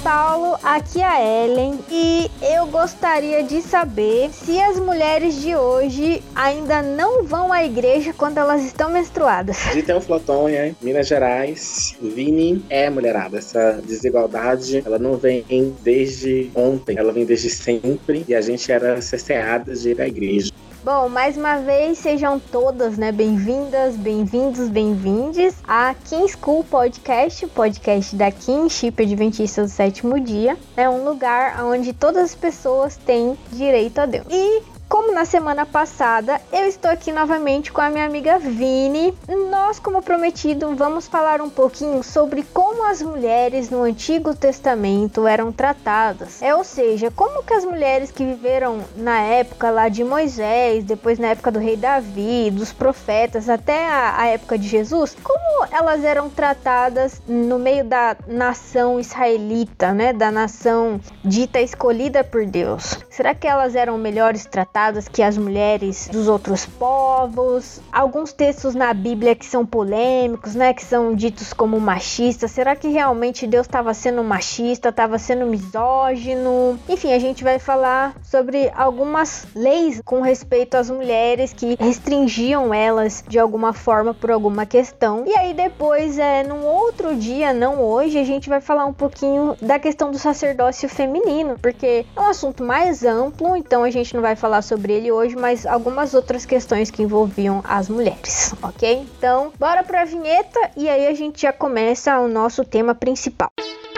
Paulo, aqui é a Ellen e eu gostaria de saber se as mulheres de hoje ainda não vão à igreja quando elas estão menstruadas. De Teoflotônia, Minas Gerais, Vini é mulherada. Essa desigualdade, ela não vem desde ontem, ela vem desde sempre e a gente era cerceada de ir à igreja. Bom, mais uma vez, sejam todas, bem-vindas, bem-vindos, bem-vindes a King School Podcast, o podcast da Kingship Adventista do Sétimo Dia. É um lugar onde todas as pessoas têm direito a Deus. E como na semana passada, eu estou aqui novamente com a minha amiga Vini. Nós, como prometido, vamos falar um pouquinho sobre como as mulheres no Antigo Testamento eram tratadas. Ou seja, como que as mulheres que viveram na época lá de Moisés, depois na época do rei Davi, dos profetas, até a época de Jesus, como elas eram tratadas no meio da nação israelita, da nação dita escolhida por Deus. Será que elas eram melhores tratadas que as mulheres dos outros povos? Alguns textos na Bíblia que são polêmicos, que são ditos como machistas. Será que realmente Deus estava sendo machista, estava sendo misógino? Enfim, a gente vai falar sobre algumas leis com respeito às mulheres que restringiam elas de alguma forma por alguma questão. E aí depois, num outro dia, não hoje, a gente vai falar um pouquinho da questão do sacerdócio feminino, porque é um assunto mais amplo, então a gente não vai falar sobre ele hoje, mas algumas outras questões que envolviam as mulheres, ok? Então, bora pra vinheta e aí a gente já começa o nosso tema principal.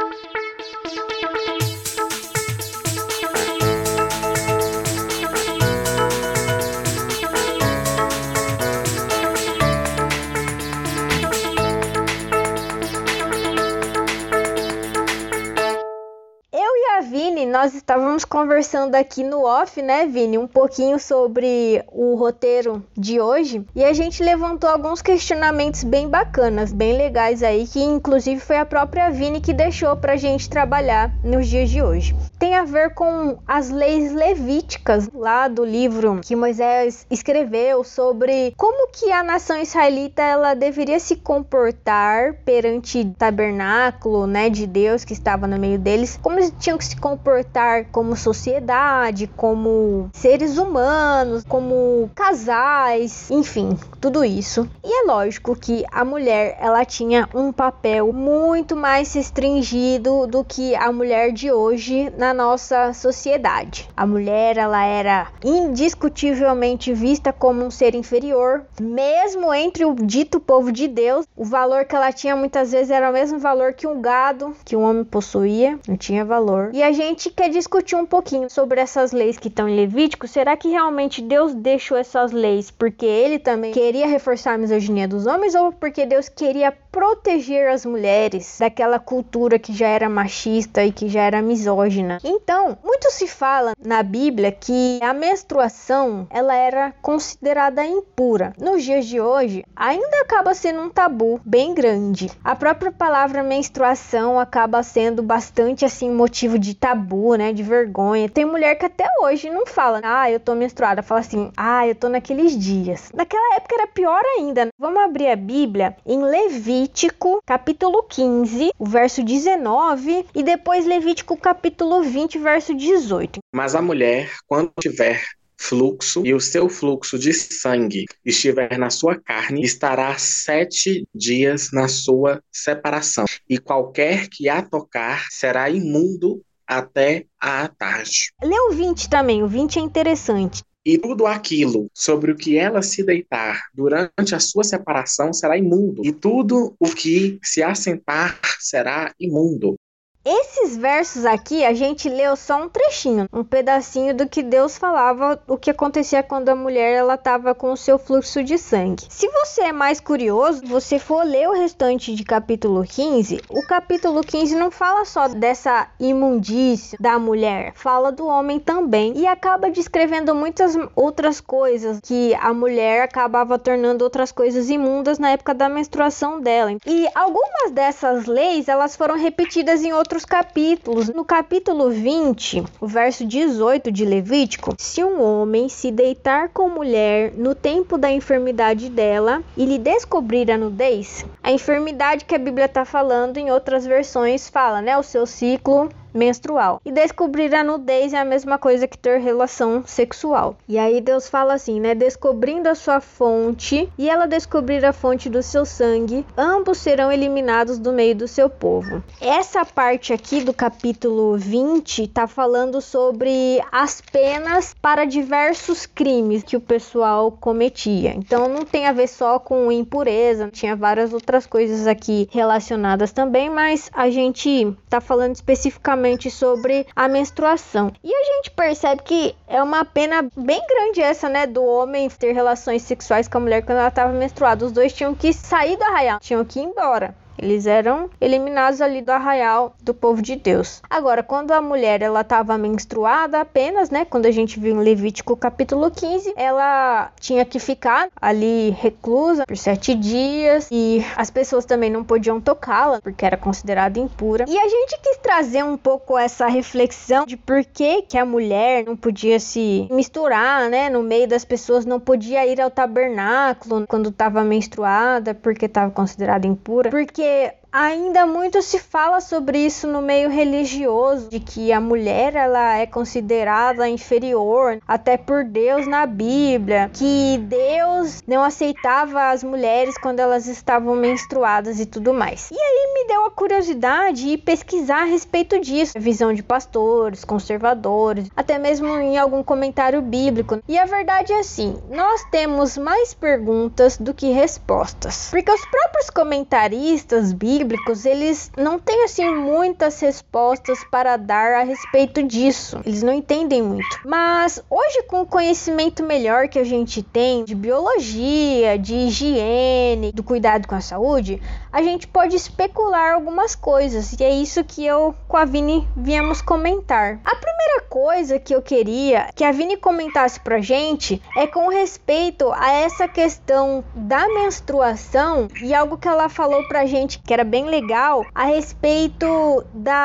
Vini, nós estávamos conversando aqui no off, Vini, um pouquinho sobre o roteiro de hoje, e a gente levantou alguns questionamentos bem bacanas, bem legais aí, que inclusive foi a própria Vini que deixou pra gente trabalhar nos dias de hoje. Tem a ver com as leis levíticas lá do livro que Moisés escreveu sobre como que a nação israelita ela deveria se comportar perante o tabernáculo, de Deus que estava no meio deles, como eles tinham que se comportar como sociedade, como seres humanos, como casais, enfim, tudo isso. E é lógico que a mulher, ela tinha um papel muito mais restringido do que a mulher de hoje na nossa sociedade. A mulher, ela era indiscutivelmente vista como um ser inferior, mesmo entre o dito povo de Deus. O valor que ela tinha muitas vezes era o mesmo valor que um gado que um homem possuía, não tinha valor. E a gente quer discutir um pouquinho sobre essas leis que estão em Levítico. Será que realmente Deus deixou essas leis porque ele também queria reforçar a misoginia dos homens ou porque Deus queria proteger as mulheres daquela cultura que já era machista e que já era misógina? Então, muito se fala na Bíblia que a menstruação ela era considerada impura. Nos dias de hoje, ainda acaba sendo um tabu bem grande. A própria palavra menstruação acaba sendo bastante assim motivo de tabu, de vergonha. Tem mulher que até hoje não fala, eu tô menstruada, fala assim, eu tô naqueles dias. Naquela época era pior ainda. Vamos abrir a Bíblia em Levítico, capítulo 15, o verso 19, e depois Levítico, capítulo 20, verso 18. Mas a mulher, quando tiver fluxo e o seu fluxo de sangue estiver na sua carne, estará 7 dias na sua separação. E qualquer que a tocar será imundo até à tarde. Lê o 20 também, o 20 é interessante. E tudo aquilo sobre o que ela se deitar durante a sua separação será imundo. E tudo o que se assentar será imundo. Esses versos aqui, a gente leu só um trechinho, um pedacinho do que Deus falava, o que acontecia quando a mulher ela estava com o seu fluxo de sangue. Se você é mais curioso, você for ler o restante de capítulo 15, o capítulo 15 não fala só dessa imundícia da mulher, fala do homem também e acaba descrevendo muitas outras coisas que a mulher acabava tornando outras coisas imundas na época da menstruação dela. E algumas dessas leis, elas foram repetidas em outros capítulos. No capítulo 20, o verso 18 de Levítico, se um homem se deitar com mulher no tempo da enfermidade dela e lhe descobrir a nudez, a enfermidade que a Bíblia está falando em outras versões fala, o seu ciclo menstrual. E descobrir a nudez é a mesma coisa que ter relação sexual. E aí Deus fala assim, né? Descobrindo a sua fonte e ela descobrir a fonte do seu sangue, ambos serão eliminados do meio do seu povo. Essa parte aqui do capítulo 20 tá falando sobre as penas para diversos crimes que o pessoal cometia. Então não tem a ver só com impureza, tinha várias outras coisas aqui relacionadas também, mas a gente tá falando especificamente sobre a menstruação. E a gente percebe que é uma pena bem grande essa, né, do homem ter relações sexuais com a mulher quando ela estava menstruada. Os dois tinham que sair do arraial, tinham que ir embora. Eles eram eliminados ali do arraial do povo de Deus. Agora, quando a mulher ela estava menstruada apenas, né? Quando a gente viu em Levítico capítulo 15, ela tinha que ficar ali reclusa por 7 dias e as pessoas também não podiam tocá-la porque era considerada impura. E a gente quis trazer um pouco essa reflexão de por que a mulher não podia se misturar, né? No meio das pessoas, não podia ir ao tabernáculo quando estava menstruada porque estava considerada impura. Porque ainda muito se fala sobre isso no meio religioso, de que a mulher ela é considerada inferior até por Deus na Bíblia, que Deus não aceitava as mulheres quando elas estavam menstruadas e tudo mais. E aí me deu a curiosidade de pesquisar a respeito disso, a visão de pastores, conservadores, até mesmo em algum comentário bíblico. E a verdade é assim, nós temos mais perguntas do que respostas, porque os próprios comentaristas bíblicos, eles não têm assim muitas respostas para dar a respeito disso. Eles não entendem muito. Mas hoje, com o conhecimento melhor que a gente tem de biologia, de higiene, do cuidado com a saúde, a gente pode especular algumas coisas. E é isso que eu com a Vini viemos comentar. A primeira coisa que eu queria que a Vini comentasse pra gente é com respeito a essa questão da menstruação e algo que ela falou pra gente que era bem legal a respeito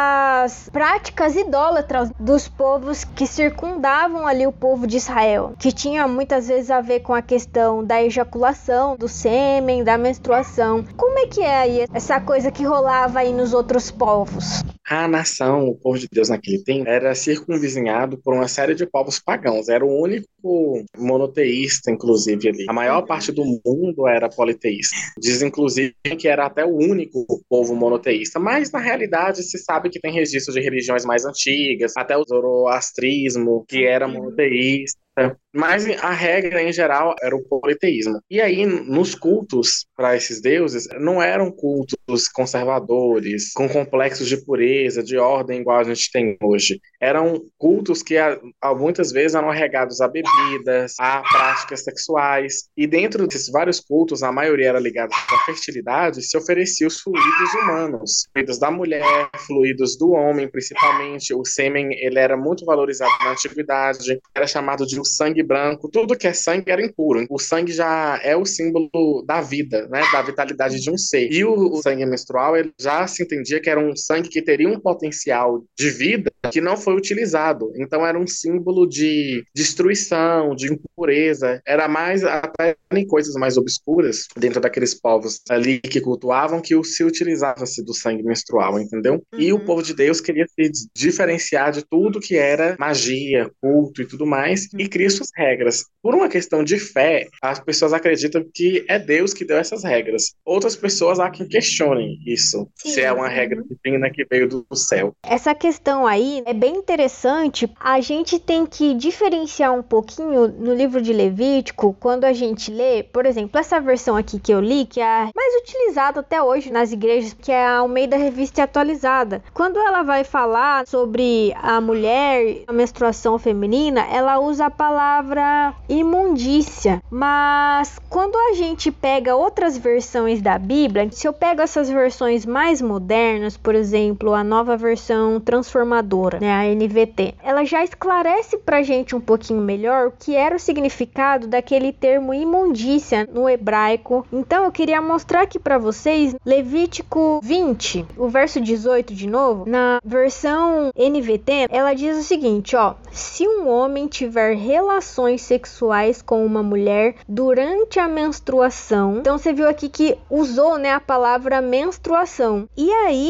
das práticas idólatras dos povos que circundavam ali o povo de Israel, que tinha muitas vezes a ver com a questão da ejaculação, do sêmen, da menstruação. Como é que é aí essa coisa que rolava aí nos outros povos? A nação, o povo de Deus naquele tempo, era circunvizinhado por uma série de povos pagãos. Era o único monoteísta, inclusive, ali. A maior parte do mundo era politeísta. Diz, inclusive, que era até o único povo monoteísta. Mas, na realidade, se sabe que tem registros de religiões mais antigas, até o zoroastrismo, que era monoteísta. Mas a regra, em geral, era o politeísmo. E aí, nos cultos para esses deuses, não eram cultos conservadores, com complexos de pureza, de ordem, igual a gente tem hoje. Eram cultos que muitas vezes eram regados a bebidas, a práticas sexuais. E dentro desses vários cultos, a maioria era ligada à fertilidade, se oferecia os fluidos humanos. Fluidos da mulher, fluidos do homem, principalmente. O sêmen, ele era muito valorizado na antiguidade, era chamado de sangue branco. Tudo que é sangue era impuro. O sangue já é o símbolo da vida, né? Da vitalidade de um ser. E o sangue menstrual, ele já se entendia que era um sangue que teria um potencial de vida que não foi utilizado. Então era um símbolo de destruição, de impureza. Era mais até em coisas mais obscuras dentro daqueles povos ali que cultuavam que se utilizava-se do sangue menstrual, entendeu? E o povo de Deus queria se diferenciar de tudo que era magia, culto e tudo mais, e cria suas regras. Por uma questão de fé, as pessoas acreditam que é Deus que deu essas regras. Outras pessoas há que questionem isso, se é uma regra divina que veio do céu. Essa questão aí é bem interessante. A gente tem que diferenciar um pouquinho no livro de Levítico, quando a gente lê, por exemplo, essa versão aqui que eu li, que é a mais utilizada até hoje nas igrejas, que é a Almeida Revista Atualizada. Quando ela vai falar sobre a mulher, a menstruação feminina, ela usa a palavra imundícia. Mas quando a gente pega outras versões da Bíblia, se eu pego essas versões mais modernas, por exemplo, a nova versão transformadora, né, a NVT, ela já esclarece pra gente um pouquinho melhor o que era o significado daquele termo imundícia no hebraico. Então eu queria mostrar aqui pra vocês Levítico 20, o verso 18 de novo. Na versão NVT, ela diz o seguinte, ó: se um homem tiver relações sexuais com uma mulher durante a menstruação. Então você viu aqui que usou, né, a palavra menstruação. E aí,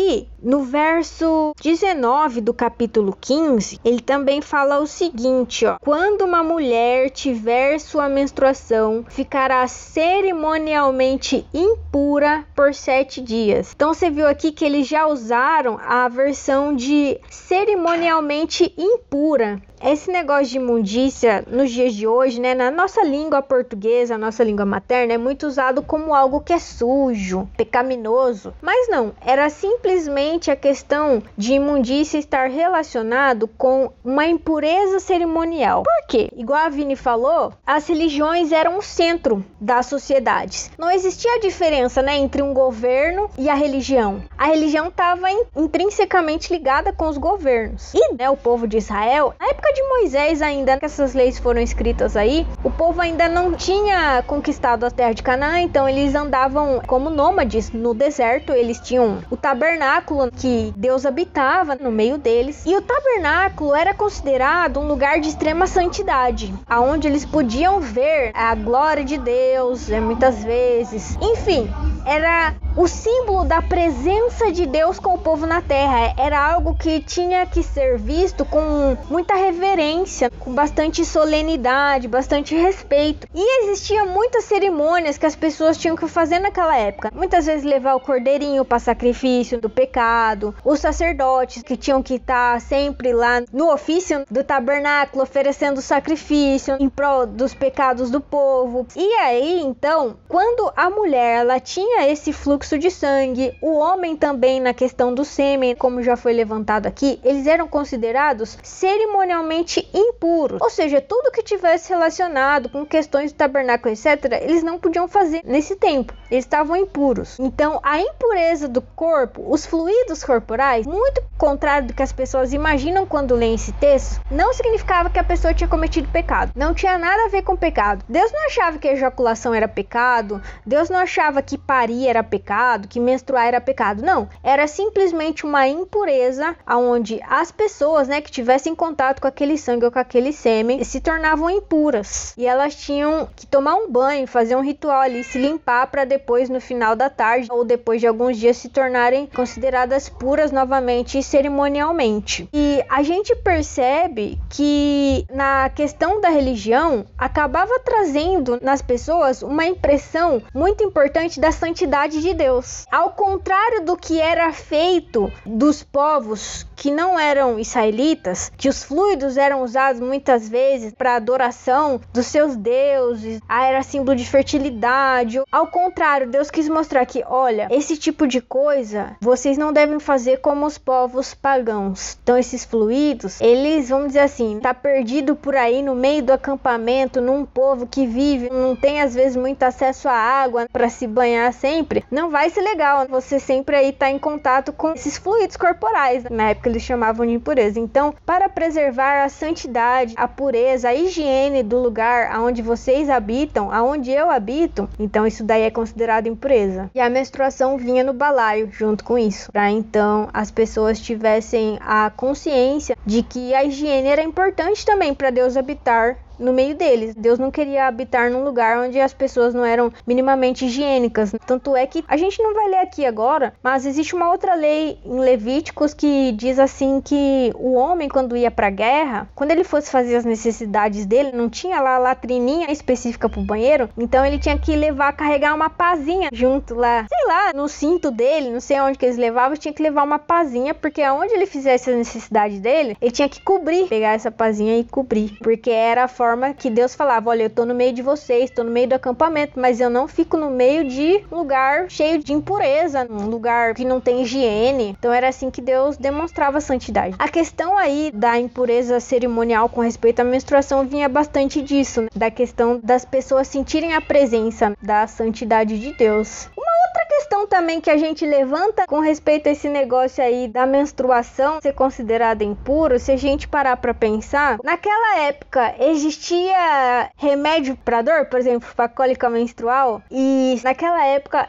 No verso 19 do capítulo 15, ele também fala o seguinte, ó: quando uma mulher tiver sua menstruação, ficará cerimonialmente impura por 7 dias. Então você viu aqui que eles já usaram a versão de cerimonialmente impura. Esse negócio de imundícia nos dias de hoje, né, na nossa língua portuguesa, a nossa língua materna, é muito usado como algo que é sujo, pecaminoso. Mas não, era simplesmente a questão de imundícia estar relacionado com uma impureza cerimonial. Por quê? Igual a Vini falou, as religiões eram o centro das sociedades. Não existia diferença, né, entre um governo e a religião. A religião estava intrinsecamente ligada com os governos. E, né, o povo de Israel, na época de Moisés ainda, que essas leis foram escritas aí, o povo ainda não tinha conquistado a terra de Canaã, então eles andavam como nômades no deserto. Eles tinham o tabernáculo que Deus habitava no meio deles, e o tabernáculo era considerado um lugar de extrema santidade, aonde eles podiam ver a glória de Deus, muitas vezes. Enfim, era o símbolo da presença de Deus com o povo na terra. Era algo que tinha que ser visto com muita reverência, com bastante solenidade, bastante respeito. E existiam muitas cerimônias que as pessoas tinham que fazer naquela época. Muitas vezes levar o cordeirinho para sacrifício do pecado, os sacerdotes que tinham que estar sempre lá no ofício do tabernáculo oferecendo sacrifício em prol dos pecados do povo. E aí, então, quando a mulher ela tinha esse fluxo de sangue, o homem também, na questão do sêmen, como já foi levantado aqui, eles eram considerados cerimonialmente impuros. Ou seja, tudo que tivesse relacionado com questões do tabernáculo, etc., eles não podiam fazer nesse tempo. Eles estavam impuros. Então, a impureza do corpo, os fluidos corporais, muito contrário do que as pessoas imaginam quando leem esse texto, não significava que a pessoa tinha cometido pecado. Não tinha nada a ver com pecado. Deus não achava que a ejaculação era pecado. Deus não achava que parir era pecado, que menstruar era pecado. Não. Era simplesmente uma impureza onde as pessoas, né, que tivessem contato com aquele sangue ou com aquele sêmen se tornavam impuras. E elas tinham que tomar um banho, fazer um ritual ali, se limpar para depois, no final da tarde ou depois de alguns dias, se tornarem consideradas puras novamente cerimonialmente. E a gente percebe que na questão da religião acabava trazendo nas pessoas uma impressão muito importante da santidade de Deus. Ao contrário do que era feito dos povos que não eram israelitas, que os fluidos eram usados muitas vezes para adoração dos seus deuses, era símbolo de fertilidade. Ao contrário, Deus quis mostrar que, olha, esse tipo de coisa vocês não devem fazer como os povos pagãos. Então esses fluidos, eles, vamos dizer assim, tá perdido por aí no meio do acampamento, num povo que vive, não tem às vezes muito acesso à água para se banhar sempre, não vai ser legal você sempre aí tá em contato com esses fluidos corporais. Na época eles chamavam de impureza. Então, para preservar a santidade, a pureza, a higiene do lugar onde vocês habitam, aonde eu habito, então isso daí é considerado impureza. E a menstruação vinha no balaio junto com isso, para então as pessoas tivessem a consciência de que a higiene era importante também para Deus habitar no meio deles. Deus não queria habitar num lugar onde as pessoas não eram minimamente higiênicas. Tanto é que a gente não vai ler aqui agora, mas existe uma outra lei em Levíticos que diz assim que o homem, quando ia pra guerra, quando ele fosse fazer as necessidades dele, não tinha lá a latrininha específica pro banheiro, então ele tinha que carregar uma pazinha junto lá, sei lá, no cinto dele, não sei onde que eles levavam, tinha que levar uma pazinha, porque aonde ele fizesse a necessidade dele, ele tinha que cobrir, pegar essa pazinha e cobrir, porque era a forma que Deus falava, olha, eu tô no meio de vocês, tô no meio do acampamento, mas eu não fico no meio de um lugar cheio de impureza, um lugar que não tem higiene. Então era assim que Deus demonstrava a santidade. A questão aí da impureza cerimonial com respeito à menstruação vinha bastante disso, né? Da questão das pessoas sentirem a presença da santidade de Deus. Outra questão também que a gente levanta com respeito a esse negócio aí da menstruação ser considerada impuro, se a gente parar pra pensar, naquela época existia remédio pra dor, por exemplo, pra cólica menstrual, e naquela época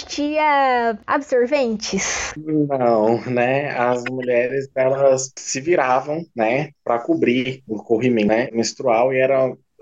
existia absorventes? Não, né? As mulheres, elas se viravam, né, para cobrir o corrimento, né, menstrual, e era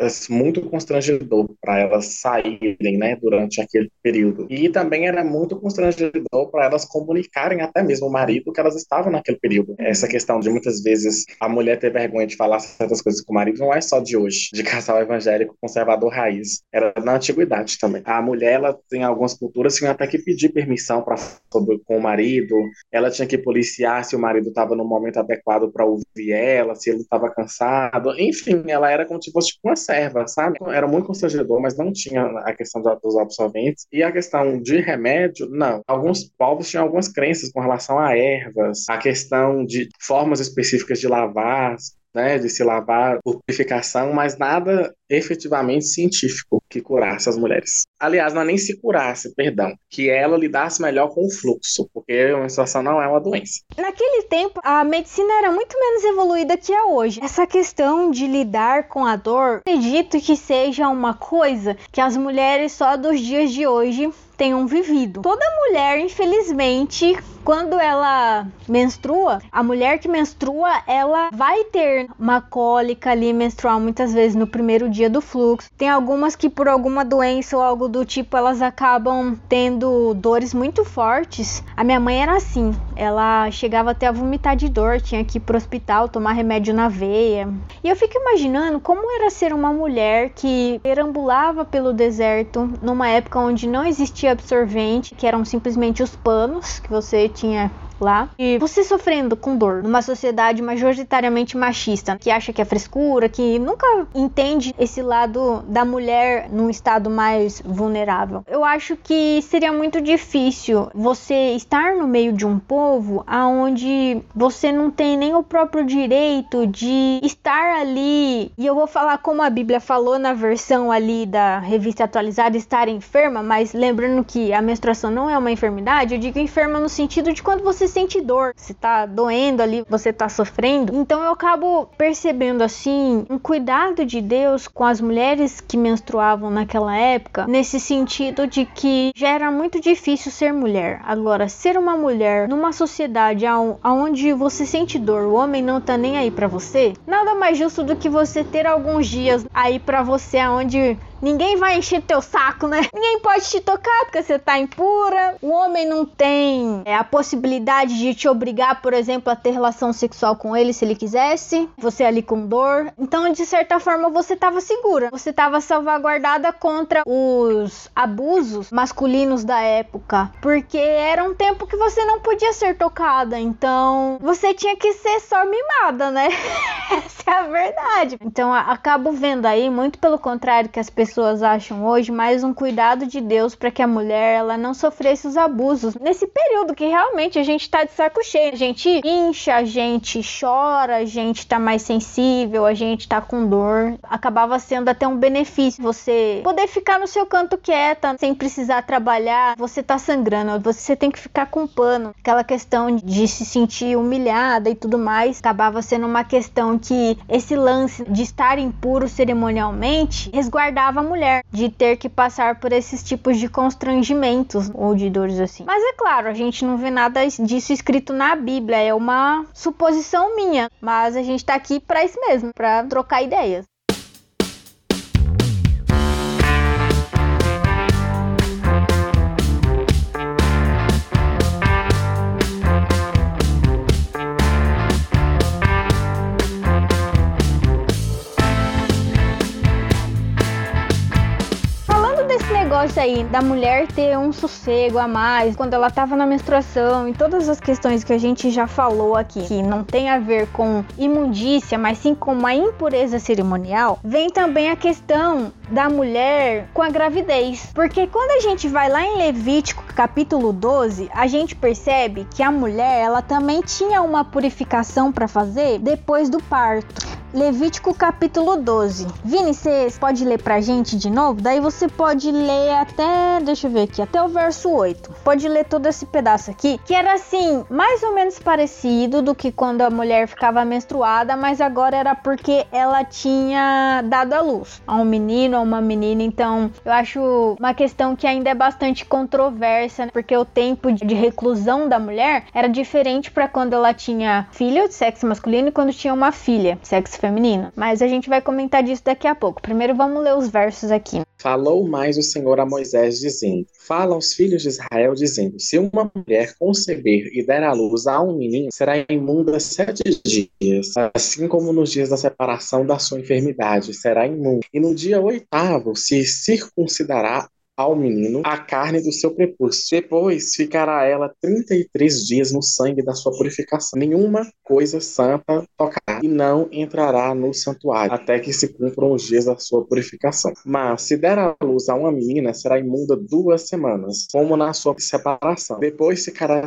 muito constrangedor para elas saírem, né, durante aquele período. E também era muito constrangedor para elas comunicarem até mesmo o marido que elas estavam naquele período. Essa questão de muitas vezes a mulher ter vergonha de falar certas coisas com o marido não é só de hoje, de casal evangélico conservador raiz. Era na antiguidade também. A mulher, ela tem algumas culturas, tinha até que pedir permissão com o marido, ela tinha que policiar se o marido estava no momento adequado para ouvir ela, se ele estava cansado. Enfim, ela era como se fosse tipo uma serva, sabe? Era muito constrangedor, mas não tinha a questão dos absorventes. E a questão de remédio, não. Alguns povos tinham algumas crenças com relação a ervas, a questão de formas específicas de lavar, né, de se lavar por purificação, mas nada efetivamente científico que curasse as mulheres. Aliás, não é nem se curasse, perdão, que ela lidasse melhor com o fluxo, porque a menstruação não é uma doença. Naquele tempo, a medicina era muito menos evoluída que é hoje. Essa questão de lidar com a dor, acredito que seja uma coisa que as mulheres só dos dias de hoje tenham vivido. Toda mulher, infelizmente, quando ela menstrua, a mulher que menstrua, ela vai ter uma cólica ali menstrual muitas vezes no primeiro dia do fluxo. Tem algumas que por alguma doença ou algo do tipo, elas acabam tendo dores muito fortes. A minha mãe era assim, ela chegava até a vomitar de dor, tinha que ir pro hospital tomar remédio na veia. E eu fico imaginando como era ser uma mulher que perambulava pelo deserto numa época onde não existia absorvente, que eram simplesmente os panos que você tinha lá, e você sofrendo com dor numa sociedade majoritariamente machista, que acha que é frescura, que nunca entende esse lado da mulher num estado mais vulnerável. Eu acho que seria muito difícil você estar no meio de um povo aonde você não tem nem o próprio direito de estar ali, e eu vou falar como a Bíblia falou na versão ali da revista atualizada, estar enferma, mas lembrando que a menstruação não é uma enfermidade, eu digo enferma no sentido de quando você sente dor, se tá doendo ali, você tá sofrendo. Então eu acabo percebendo assim um cuidado de Deus com as mulheres que menstruavam naquela época, nesse sentido de que já era muito difícil ser mulher. Agora, ser uma mulher numa sociedade onde você sente dor, o homem não tá nem aí pra você, nada mais justo do que você ter alguns dias aí pra você onde ninguém vai encher teu saco, né? Ninguém pode te tocar porque você tá impura. O homem não tem a possibilidade de te obrigar, por exemplo, a ter relação sexual com ele se ele quisesse. Você ali com dor. Então, de certa forma, você tava segura. Você tava salvaguardada contra os abusos masculinos da época. Porque era um tempo que você não podia ser tocada. Então, você tinha que ser só mimada, né? Essa é a verdade. Então, acabo vendo aí, muito pelo contrário que as pessoas acham hoje, mais um cuidado de Deus para que a mulher ela não sofresse os abusos nesse período que realmente a gente tá de saco cheio, a gente incha, a gente chora, a gente tá mais sensível, a gente tá com dor. Acabava sendo até um benefício você poder ficar no seu canto quieta, sem precisar trabalhar. Você tá sangrando, você tem que ficar com pano. Aquela questão de se sentir humilhada e tudo mais, acabava sendo uma questão que esse lance de estar impuro cerimonialmente resguardava a mulher de ter que passar por esses tipos de constrangimentos ou de dores assim. Mas é claro, a gente não vê nada disso escrito na Bíblia, é uma suposição minha, mas a gente tá aqui pra isso mesmo, pra trocar ideias. Negócio aí da mulher ter um sossego a mais quando ela tava na menstruação e todas as questões que a gente já falou aqui, que não tem a ver com imundícia, mas sim com uma impureza cerimonial, vem também a questão da mulher com a gravidez. Porque quando a gente vai lá em Levítico capítulo 12, a gente percebe que a mulher, ela também tinha uma purificação para fazer depois do parto. Levítico capítulo 12. Vini, você pode ler pra gente de novo? Daí você pode ler até, deixa eu ver aqui, até o verso 8. Pode ler todo esse pedaço aqui, que era assim, mais ou menos parecido do que quando a mulher ficava menstruada, mas agora era porque ela tinha dado à luz a um menino, a uma menina. Então, eu acho uma questão que ainda é bastante controversa, porque o tempo de reclusão da mulher era diferente para quando ela tinha filho de sexo masculino e quando tinha uma filha, sexo feminino, mas a gente vai comentar disso daqui a pouco. Primeiro vamos ler os versos aqui. Falou mais o Senhor a Moisés, dizendo: Fala aos filhos de Israel, dizendo: Se uma mulher conceber e der à luz a um menino, será imunda 7 dias, assim como nos dias da separação da sua enfermidade, será imunda. E no dia 8º se circuncidará ao menino a carne do seu prepúcio. Depois ficará ela 33 dias no sangue da sua purificação. Nenhuma coisa santa tocará e não entrará no santuário, até que se cumpram os dias da sua purificação. Mas se der à luz a uma menina, será imunda 2 semanas, como na sua separação. Depois ficará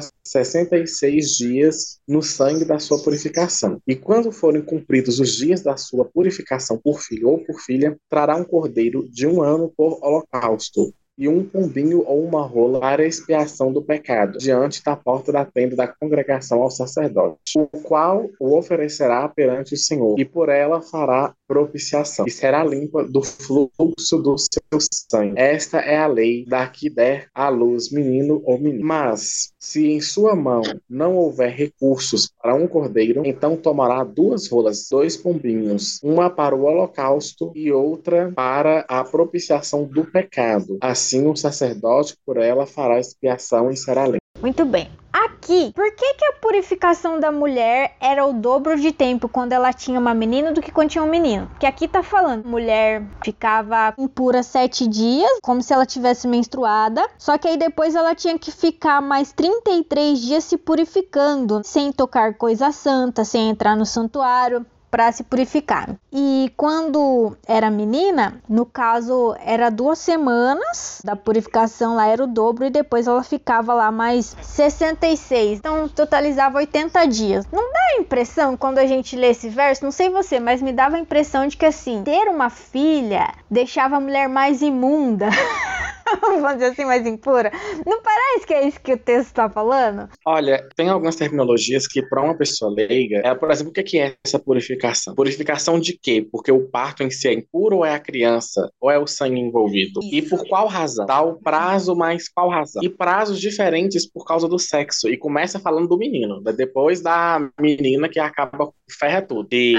66 dias no sangue da sua purificação. E quando forem cumpridos os dias da sua purificação por filho ou por filha, trará um cordeiro de 1 ano por holocausto, e um pombinho ou uma rola para expiação do pecado, diante da porta da tenda da congregação ao sacerdote, o qual o oferecerá perante o Senhor, e por ela fará propiciação, e será limpa do fluxo do seu sangue. Esta é a lei da que der à luz menino ou menina. Mas, se em sua mão não houver recursos para um cordeiro, então tomará 2 rolas, 2 pombinhos, uma para o holocausto e outra para a propiciação do pecado. Assim o sacerdote por ela fará expiação e será limpo. Muito bem. Aqui, por que a purificação da mulher era o dobro de tempo quando ela tinha uma menina do que quando tinha um menino? Porque aqui tá falando, a mulher ficava impura 7 dias, como se ela tivesse menstruada, só que aí depois ela tinha que ficar mais 33 dias se purificando, sem tocar coisa santa, sem entrar no santuário, para se purificar. E quando era menina, no caso era 2 semanas da purificação, lá era o dobro, e depois ela ficava lá mais 66, então totalizava 80 dias. Não dá a impressão, quando a gente lê esse verso, não sei você, mas me dava a impressão de que assim, ter uma filha deixava a mulher mais imunda. Vamos dizer assim, mais impura. Não parece que é isso que o texto está falando? Olha, tem algumas terminologias que para uma pessoa leiga, por exemplo, o que é essa purificação? Purificação de quê? Porque o parto em si é impuro ou é a criança? Ou é o sangue envolvido? Isso. E por qual razão? Dá o prazo, mas qual razão? E prazos diferentes por causa do sexo. E começa falando do menino, depois da menina que acaba ferra tudo. E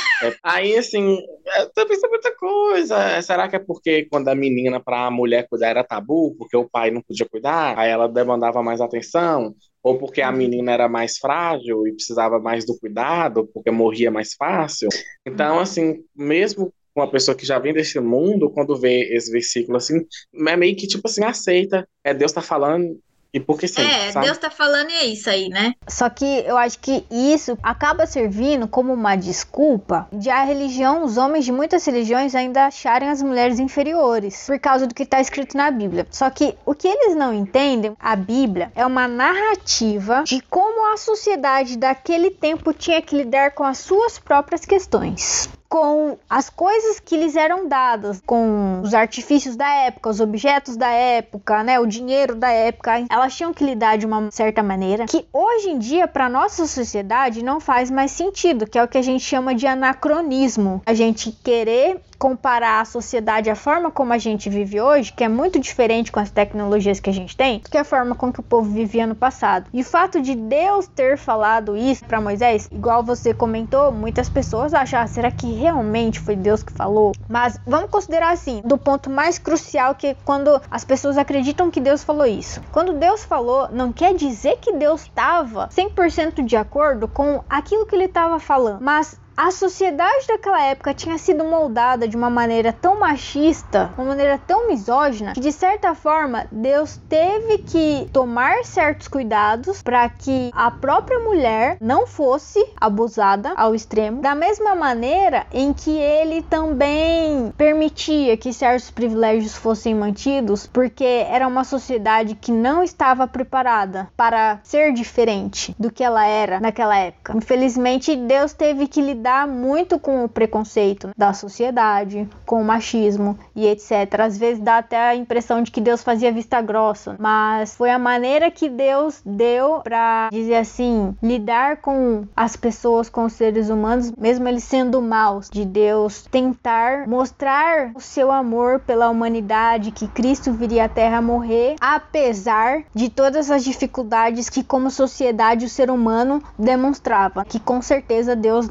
aí, assim, eu pensei muita coisa. Será que é porque quando a menina para a mulher cuidar era tabu, porque o pai não podia cuidar, aí ela demandava mais atenção, ou porque a menina era mais frágil e precisava mais do cuidado, porque morria mais fácil. Então, assim, mesmo uma pessoa que já vem desse mundo, quando vê esse versículo, assim, é meio que, tipo assim, aceita, Deus tá falando, e porque sim, sabe? Deus tá falando e é isso aí, né? Só que eu acho que isso acaba servindo como uma desculpa de a religião, os homens de muitas religiões ainda acharem as mulheres inferiores, por causa do que está escrito na Bíblia. Só que o que eles não entendem, a Bíblia é uma narrativa de como a sociedade daquele tempo tinha que lidar com as suas próprias questões, com as coisas que lhes eram dadas, com os artifícios da época, os objetos da época, né, o dinheiro da época. Elas tinham que lidar de uma certa maneira que hoje em dia para nossa sociedade não faz mais sentido, que é o que a gente chama de anacronismo. A gente querer comparar a sociedade, a forma como a gente vive hoje, que é muito diferente com as tecnologias que a gente tem, do que a forma com que o povo vivia no passado. E o fato de Deus ter falado isso para Moisés, igual você comentou, muitas pessoas acham, será que realmente foi Deus que falou? Mas vamos considerar assim, do ponto mais crucial, que quando as pessoas acreditam que Deus falou isso. Quando Deus falou, não quer dizer que Deus estava 100% de acordo com aquilo que ele estava falando, mas a sociedade daquela época tinha sido moldada de uma maneira tão machista, uma maneira tão misógina, que de certa forma Deus teve que tomar certos cuidados para que a própria mulher não fosse abusada ao extremo, da mesma maneira em que ele também permitia que certos privilégios fossem mantidos, porque era uma sociedade que não estava preparada para ser diferente do que ela era naquela época. Infelizmente, Deus teve que lidar muito com o preconceito da sociedade, com o machismo e etc. Às vezes dá até a impressão de que Deus fazia vista grossa, mas foi a maneira que Deus deu para, dizer assim, lidar com as pessoas, com os seres humanos, mesmo eles sendo maus, de Deus tentar mostrar o seu amor pela humanidade, que Cristo viria à Terra morrer, apesar de todas as dificuldades que como sociedade o ser humano demonstrava, que com certeza Deus não se agradava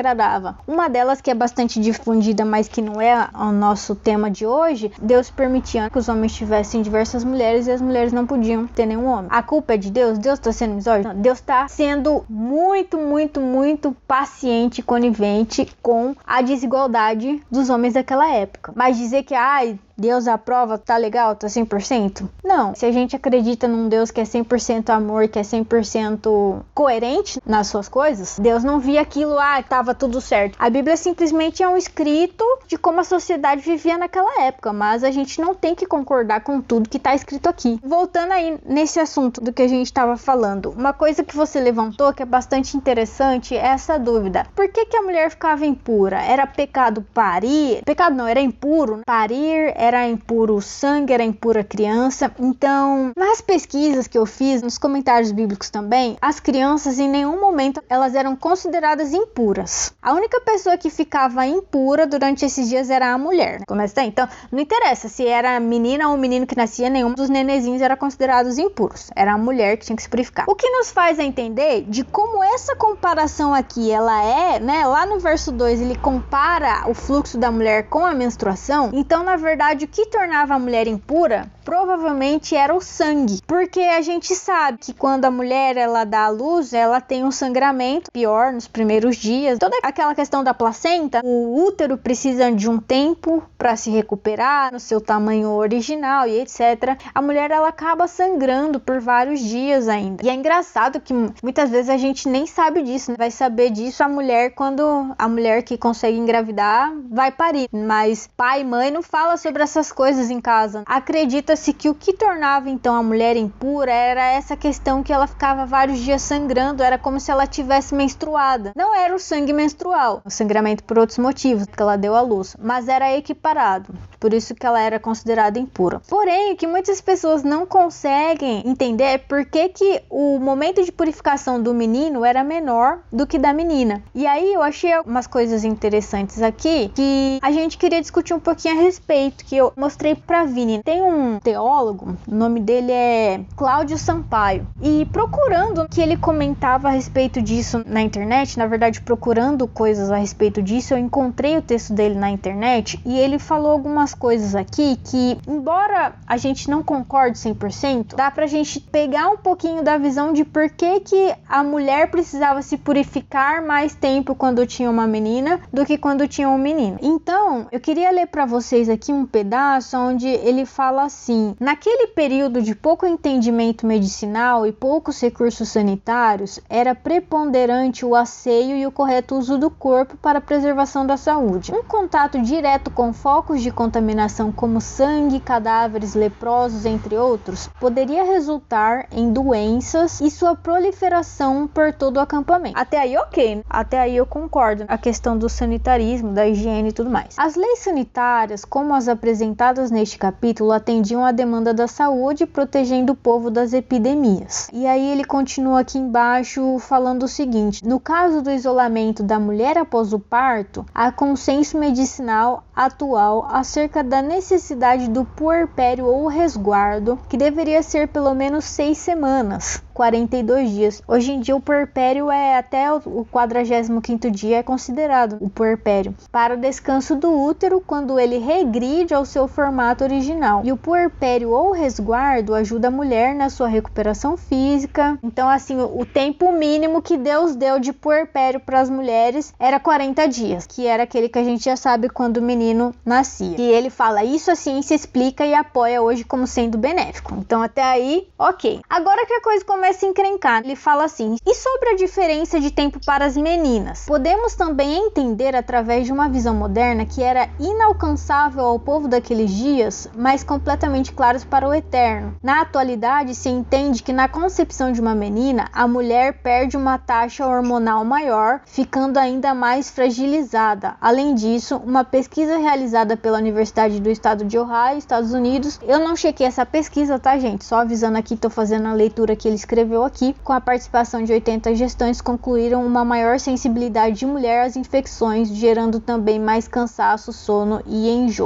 agradava. Uma delas, que é bastante difundida, mas que não é o nosso tema de hoje, Deus permitia que os homens tivessem diversas mulheres e as mulheres não podiam ter nenhum homem. A culpa é de Deus? Deus está sendo misógino? Deus está sendo muito, muito, muito paciente e conivente com a desigualdade dos homens daquela época. Mas dizer que, Deus aprova, tá legal, tá 100%? Não. Se a gente acredita num Deus que é 100% amor, que é 100% coerente nas suas coisas, Deus não via aquilo, tava tudo certo. A Bíblia simplesmente é um escrito de como a sociedade vivia naquela época, mas a gente não tem que concordar com tudo que tá escrito aqui. Voltando aí nesse assunto do que a gente tava falando, uma coisa que você levantou que é bastante interessante é essa dúvida. Por que a mulher ficava impura? Era pecado parir? Pecado não, era impuro parir, era impuro o sangue, era impura a criança. Então, nas pesquisas que eu fiz, nos comentários bíblicos também, as crianças em nenhum momento elas eram consideradas impuras. A única pessoa que ficava impura durante esses dias era a mulher. Então, não interessa se era menina ou menino que nascia, nenhum dos nenezinhos era considerados impuros. Era a mulher que tinha que se purificar. O que nos faz entender de como essa comparação aqui, ela é, lá no verso 2, ele compara o fluxo da mulher com a menstruação. Então, na verdade, o que tornava a mulher impura provavelmente era o sangue, porque a gente sabe que quando a mulher ela dá à luz, ela tem um sangramento pior nos primeiros dias. Toda aquela questão da placenta, o útero precisa de um tempo para se recuperar no seu tamanho original e etc. A mulher ela acaba sangrando por vários dias ainda. E é engraçado que muitas vezes a gente nem sabe disso, vai saber disso a mulher quando a mulher que consegue engravidar vai parir, mas pai e mãe não fala sobre essas coisas em casa. Acredita-se que o que tornava então a mulher impura era essa questão que ela ficava vários dias sangrando, era como se ela tivesse menstruada. Não era o sangue menstrual, o sangramento por outros motivos, porque ela deu à luz, mas era equiparado, por isso que ela era considerada impura. Porém, o que muitas pessoas não conseguem entender é por que o momento de purificação do menino era menor do que da menina. E aí eu achei umas coisas interessantes aqui que a gente queria discutir um pouquinho a respeito, que eu mostrei pra Vini. Tem um teólogo, o nome dele é Cláudio Sampaio, e procurando que ele comentava a respeito disso na internet, na verdade procurando coisas a respeito disso, eu encontrei o texto dele na internet e ele falou algumas coisas aqui que, embora a gente não concorde 100%, dá pra gente pegar um pouquinho da visão de por que a mulher precisava se purificar mais tempo quando tinha uma menina do que quando tinha um menino. Então, eu queria ler pra vocês aqui um pedaço onde ele fala assim: naquele período de pouco entendimento medicinal e poucos recursos sanitários, era preponderante o asseio e o correto uso do corpo para a preservação da saúde. Um contato direto com focos de contaminação como sangue, cadáveres, leprosos, entre outros, poderia resultar em doenças e sua proliferação por todo o acampamento. Até aí ok, até aí eu concordo, a questão do sanitarismo, da higiene e tudo mais. As leis sanitárias, como as apresentadas neste capítulo, atendiam à demanda da saúde, protegendo o povo das epidemias. E aí ele continua aqui embaixo falando o seguinte: no caso do isolamento da mulher após o parto, há consenso medicinal atual acerca da necessidade do puerpério ou resguardo, que deveria ser pelo menos 6 semanas, 42 dias. Hoje em dia o puerpério é até o 45º dia é considerado o puerpério, para o descanso do útero quando ele regride ao seu formato original. E o puerpério ou resguardo ajuda a mulher na sua recuperação física. Então assim, o tempo mínimo que Deus deu de puerpério para as mulheres era 40 dias, que era aquele que a gente já sabe quando o menino nascia. E ele fala, isso a ciência explica e apoia hoje como sendo benéfico. Então até aí, ok. Agora que a coisa começa a encrencar, ele fala assim: e sobre a diferença de tempo para as meninas? Podemos também entender através de uma visão moderna que era inalcançável ao povo daqueles dias, mas completamente claros para o eterno. Na atualidade, se entende que na concepção de uma menina, a mulher perde uma taxa hormonal maior, ficando ainda mais fragilizada. Além disso, uma pesquisa realizada pela Universidade do Estado de Ohio, Estados Unidos, eu não chequei essa pesquisa, tá, gente? Só avisando aqui, tô fazendo a leitura que ele escreveu aqui. Com a participação de 80 gestantes, concluíram uma maior sensibilidade de mulher às infecções, gerando também mais cansaço, sono e enjoos. Então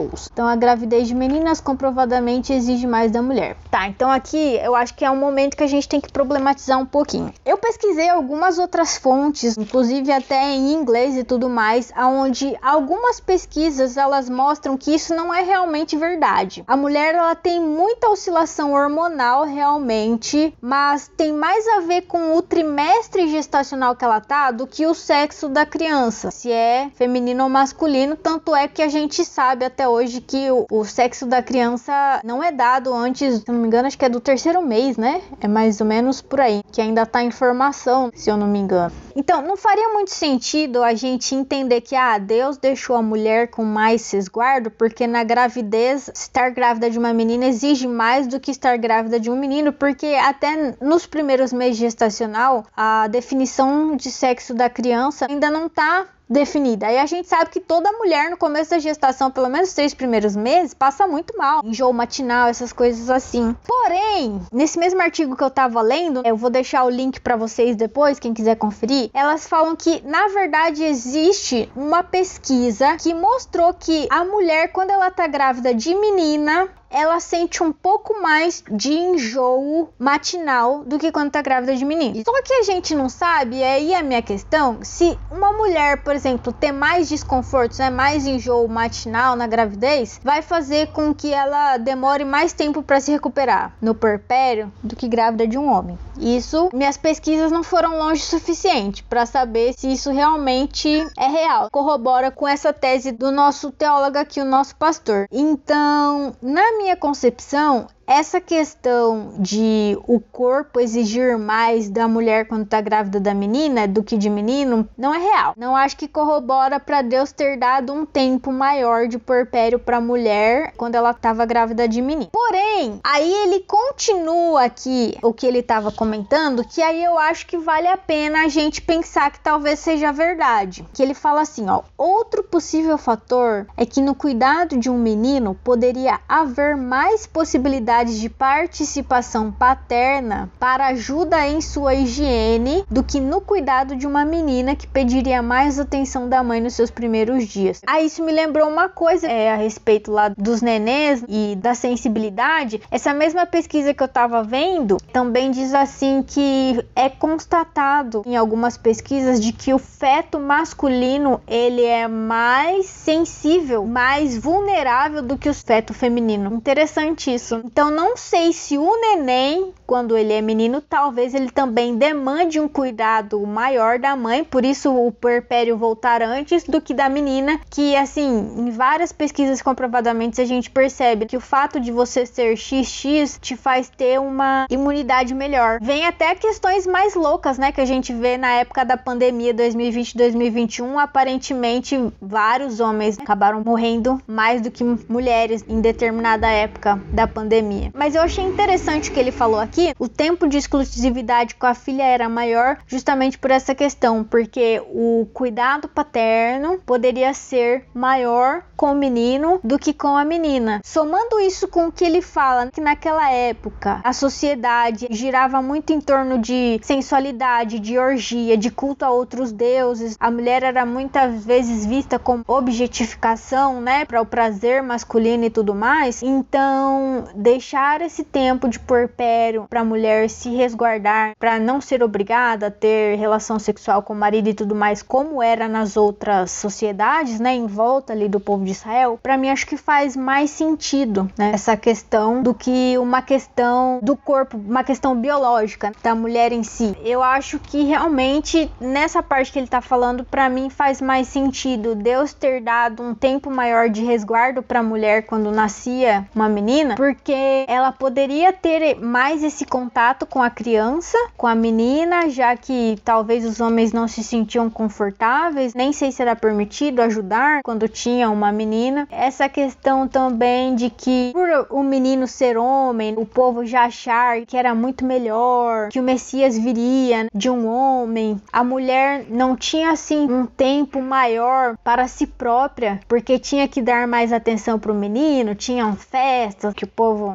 Então, a gravidez de meninas comprovadamente exige mais da mulher. Tá, então aqui eu acho que é um momento que a gente tem que problematizar um pouquinho. Eu pesquisei algumas outras fontes, inclusive até em inglês e tudo mais, onde algumas pesquisas elas mostram que isso não é realmente verdade. A mulher ela tem muita oscilação hormonal realmente, mas tem mais a ver com o trimestre gestacional que ela tá do que o sexo da criança, se é feminino ou masculino. Tanto é que a gente sabe até hoje que o sexo da criança não é dado antes, se não me engano, acho que é do 3º mês, né? É mais ou menos por aí, que ainda tá em formação, se eu não me engano. Então, não faria muito sentido a gente entender que Deus deixou a mulher com mais resguardo, porque na gravidez, estar grávida de uma menina exige mais do que estar grávida de um menino, porque até nos primeiros meses gestacional, a definição de sexo da criança ainda não tá definida. Aí a gente sabe que toda mulher no começo da gestação, pelo menos os 3 primeiros meses, passa muito mal, enjoo matinal, essas coisas assim. Porém, nesse mesmo artigo que eu tava lendo, eu vou deixar o link para vocês depois, quem quiser conferir, elas falam que na verdade existe uma pesquisa que mostrou que a mulher, quando ela tá grávida de menina, ela sente um pouco mais de enjoo matinal do que quando tá grávida de menino. Só que a gente não sabe, e aí a minha questão, se uma mulher, por exemplo, ter mais desconfortos, né, mais enjoo matinal na gravidez, vai fazer com que ela demore mais tempo para se recuperar no puerpério do que grávida de um homem. Isso, minhas pesquisas não foram longe o suficiente para saber se isso realmente é real. Corrobora com essa tese do nosso teólogo aqui, o nosso pastor. Então, na minha concepção, essa questão de o corpo exigir mais da mulher quando tá grávida da menina do que de menino não é real. Não acho que corrobora para Deus ter dado um tempo maior de puerpério para a mulher quando ela estava grávida de menino. Porém, aí ele continua aqui o que ele estava comentando, que aí eu acho que vale a pena a gente pensar que talvez seja verdade. Que ele fala assim, outro possível fator é que no cuidado de um menino poderia haver mais possibilidades de participação paterna para ajuda em sua higiene do que no cuidado de uma menina que pediria mais atenção da mãe nos seus primeiros dias. Isso me lembrou uma coisa a respeito lá dos nenês e da sensibilidade. Essa mesma pesquisa que eu tava vendo também diz assim que é constatado em algumas pesquisas de que o feto masculino ele é mais sensível, mais vulnerável do que o feto feminino. Interessante isso. Então não sei se o neném, quando ele é menino, talvez ele também demande um cuidado maior da mãe, por isso o puerpério voltar antes do que da menina, que assim, em várias pesquisas comprovadamente a gente percebe que o fato de você ser XX te faz ter uma imunidade melhor. Vem até questões mais loucas, né, que a gente vê na época da pandemia 2020-2021, aparentemente vários homens acabaram morrendo mais do que mulheres em determinada época da pandemia. Mas eu achei interessante o que ele falou aqui, o tempo de exclusividade com a filha era maior justamente por essa questão, porque o cuidado paterno poderia ser maior com o menino do que com a menina. Somando isso com o que ele fala, que naquela época a sociedade girava muito em torno de sensualidade, de orgia, de culto a outros deuses, a mulher era muitas vezes vista como objetificação, né, para o prazer masculino e tudo mais. Então, deixar esse tempo de puerpério para a mulher se resguardar, para não ser obrigada a ter relação sexual com o marido e tudo mais, como era nas outras sociedades, né, em volta ali do povo de Israel, para mim acho que faz mais sentido, né, essa questão do que uma questão do corpo, uma questão biológica da mulher em si. Eu acho que realmente nessa parte que ele tá falando, para mim faz mais sentido Deus ter dado um tempo maior de resguardo para a mulher quando nascia uma menina, porque ela poderia ter mais esse contato com a criança, com a menina, já que talvez os homens não se sentiam confortáveis, nem sei se era permitido ajudar quando tinha uma menina. Essa questão também de que por o menino ser homem, o povo já achar que era muito melhor, que o Messias viria de um homem, a mulher não tinha assim um tempo maior para si própria, porque tinha que dar mais atenção para o menino, tinham festas que o povo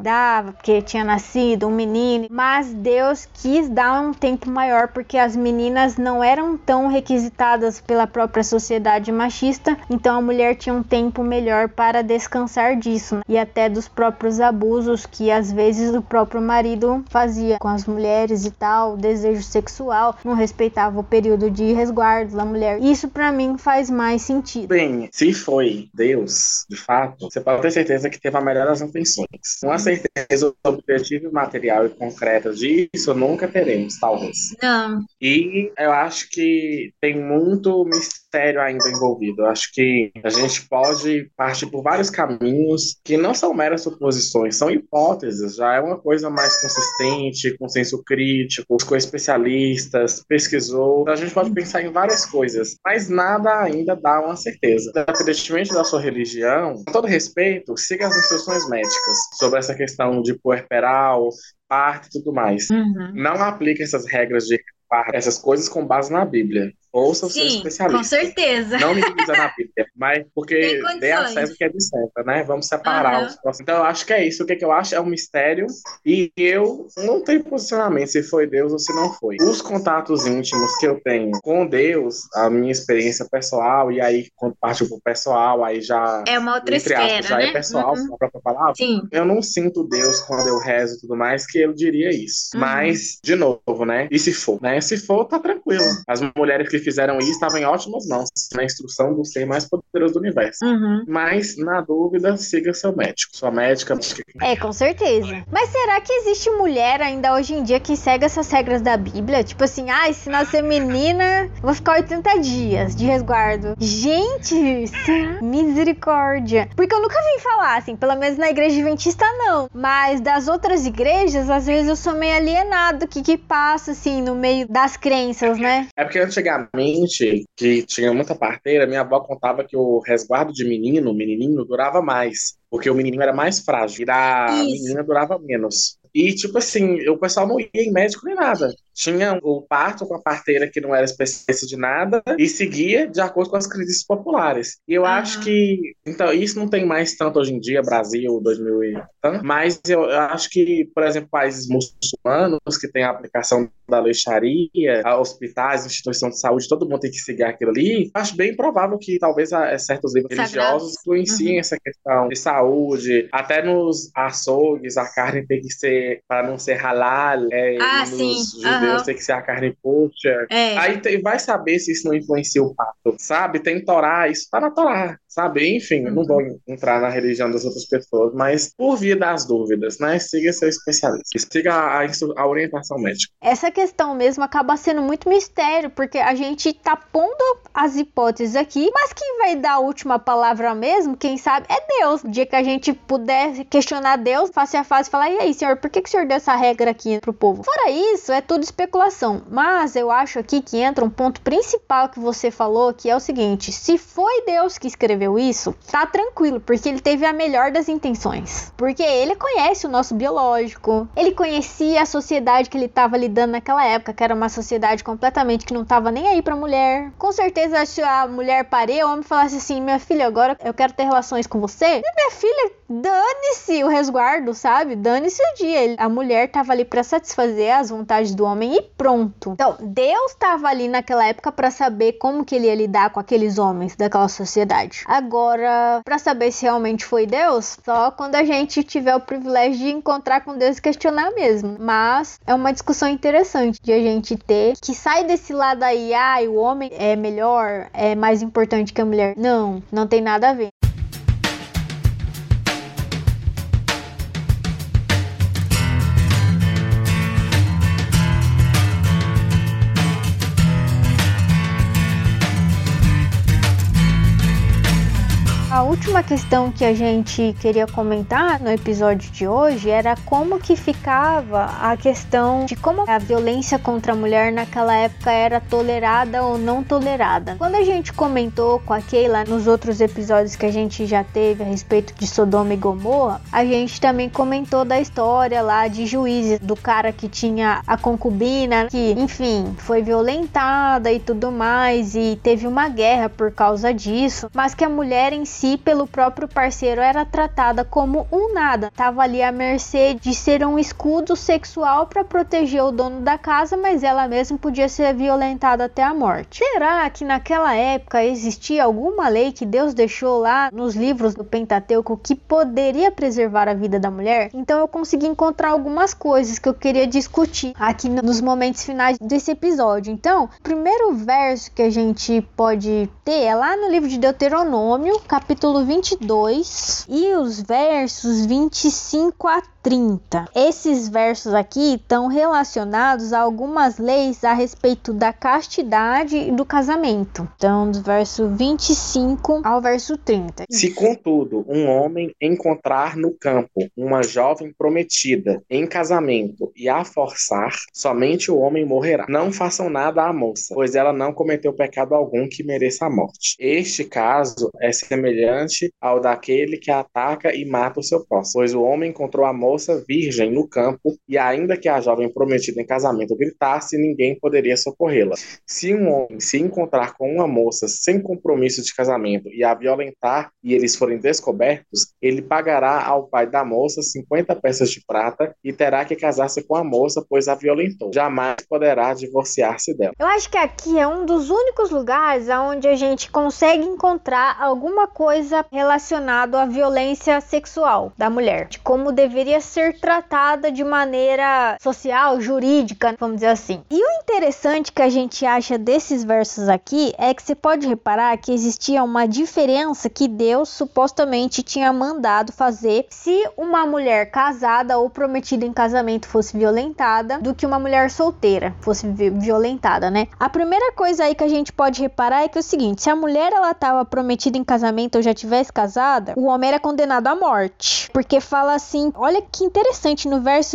dava, porque tinha nascido um menino, mas Deus quis dar um tempo maior, porque as meninas não eram tão requisitadas pela própria sociedade machista, então a mulher tinha um tempo melhor para descansar disso, né? E até dos próprios abusos que às vezes o próprio marido fazia com as mulheres e tal, desejo sexual, não respeitava o período de resguardo da mulher. Isso pra mim faz mais sentido. Bem, se foi Deus, de fato, você pode ter certeza que teve a melhor das intenções. Com a certeza objetiva, material e concreta disso, nunca teremos, talvez. Não. E eu acho que tem muito mistério ainda envolvido. Eu acho que a gente pode partir por vários caminhos que não são meras suposições, são hipóteses, já é uma coisa mais consistente, com senso crítico, com especialistas, pesquisou. Então a gente pode pensar em várias coisas, mas nada ainda dá uma certeza. Independentemente da sua religião, com todo respeito, siga as instruções médicas sobre essa questão de puerperal, parto e tudo mais. Não aplique essas regras de essas coisas com base na Bíblia. Ouça o seu especialista. Com certeza. Não me usa na Bíblia, mas porque dê acesso que é de César, né? Vamos separar os próximos. Então eu acho que é isso. O que eu acho é um mistério e eu não tenho posicionamento se foi Deus ou se não foi. Os contatos íntimos que eu tenho com Deus, a minha experiência pessoal, e aí quando partiu pro pessoal, aí já é uma outra esfera, já né? É pessoal, a própria palavra. Sim. Eu não sinto Deus quando eu rezo e tudo mais que ele diria isso. Mas, de novo, né? E se for, né? Se for, tá tranquilo. As mulheres que fizeram isso estavam em ótimas mãos, na instrução do ser mais poderoso do universo. Mas, na dúvida, siga seu médico. Sua médica. É, com certeza. Mas será que existe mulher ainda hoje em dia que segue essas regras da Bíblia? Tipo assim, se nascer menina, vou ficar 80 dias de resguardo. Gente, misericórdia. Porque eu nunca vi falar, assim, pelo menos na igreja adventista não. Mas das outras igrejas, às vezes eu sou meio alienado que passa, assim, no meio das crenças, né? É porque antigamente, que tinha muita parteira, minha avó contava que o resguardo de menininho durava mais. Porque o menininho era mais frágil e a menina durava menos. E, tipo assim, o pessoal não ia em médico nem nada. Tinha o parto com a parteira que não era especialista de nada e seguia de acordo com as crendices populares. E eu acho que... Então, isso não tem mais tanto hoje em dia, Brasil, 2000 e tanto. Mas eu acho que, por exemplo, países muçulmanos que tem a aplicação da lei Sharia, hospitais, instituições de saúde, todo mundo tem que seguir aquilo ali. Acho bem provável que talvez certos livros religiosos influenciem essa questão de saúde. Até nos açougues, a carne tem que ser para não ser halal, nos judeus tem que ser a carne kosher. Aí vai saber se isso não influencia o parto, sabe? Tem Torá, isso tá na Torá, sabe? Enfim, eu não vou entrar na religião das outras pessoas, mas por via das dúvidas, né? Siga seu especialista, siga a orientação médica. Essa questão mesmo acaba sendo muito mistério, porque a gente tá pondo as hipóteses aqui, mas quem vai dar a última palavra mesmo, quem sabe, é Deus. O dia que a gente puder questionar Deus face a face e falar, e aí, senhor, por que o senhor deu essa regra aqui pro povo? Fora isso, é tudo especulação. Mas eu acho aqui que entra um ponto principal que você falou, que é o seguinte: se foi Deus que escreveu isso, tá tranquilo, porque ele teve a melhor das intenções. Porque ele conhece o nosso biológico, ele conhecia a sociedade que ele tava lidando naquela época, que era uma sociedade completamente que não tava nem aí pra mulher. Com certeza, se a mulher parir, o homem falasse assim, minha filha, agora eu quero ter relações com você. E minha filha, dane-se o resguardo, sabe? Dane-se o dia. A mulher tava ali pra satisfazer as vontades do homem e pronto. Então, Deus tava ali naquela época pra saber como que ele ia lidar com aqueles homens daquela sociedade. Agora, pra saber se realmente foi Deus, só quando a gente tiver o privilégio de encontrar com Deus e questionar mesmo. Mas é uma discussão interessante de a gente ter, que sai desse lado aí, o homem é melhor, é mais importante que a mulher. Não tem nada a ver. A última questão que a gente queria comentar no episódio de hoje era como que ficava a questão de como a violência contra a mulher naquela época era tolerada ou não tolerada. Quando a gente comentou com a Keila nos outros episódios que a gente já teve a respeito de Sodoma e Gomorra, a gente também comentou da história lá de Juízes, do cara que tinha a concubina, que, enfim, foi violentada e tudo mais, e teve uma guerra por causa disso, mas que a mulher em si pelo próprio parceiro era tratada como um nada. Estava ali à mercê de ser um escudo sexual para proteger o dono da casa, mas ela mesma podia ser violentada até a morte. Será que naquela época existia alguma lei que Deus deixou lá nos livros do Pentateuco que poderia preservar a vida da mulher? Então eu consegui encontrar algumas coisas que eu queria discutir aqui nos momentos finais desse episódio. Então, o primeiro verso que a gente pode ter é lá no livro de Deuteronômio, capítulo 22, e os versos 25 a 30. Esses versos aqui estão relacionados a algumas leis a respeito da castidade e do casamento. Então, do verso 25 ao verso 30. Se, contudo, um homem encontrar no campo uma jovem prometida em casamento e a forçar, somente o homem morrerá. Não façam nada à moça, pois ela não cometeu pecado algum que mereça a morte. Este caso é semelhante ao daquele que ataca e mata o seu próximo, pois o homem encontrou a moça virgem no campo e ainda que a jovem prometida em casamento gritasse, ninguém poderia socorrê-la. Se um homem se encontrar com uma moça sem compromisso de casamento e a violentar e eles forem descobertos, ele pagará ao pai da moça 50 peças de prata e terá que casar-se com a moça, pois a violentou. Jamais poderá divorciar-se dela. Eu acho que aqui é um dos únicos lugares onde a gente consegue encontrar alguma coisa relacionada à violência sexual da mulher, de como deveria ser tratada de maneira social, jurídica, vamos dizer assim. E o interessante que a gente acha desses versos aqui é que você pode reparar que existia uma diferença que Deus supostamente tinha mandado fazer se uma mulher casada ou prometida em casamento fosse violentada do que uma mulher solteira fosse violentada, né? A primeira coisa aí que a gente pode reparar é que é o seguinte: se a mulher ela estava prometida em casamento ou já tivesse casada, o homem era condenado à morte, porque fala assim, olha que interessante, no verso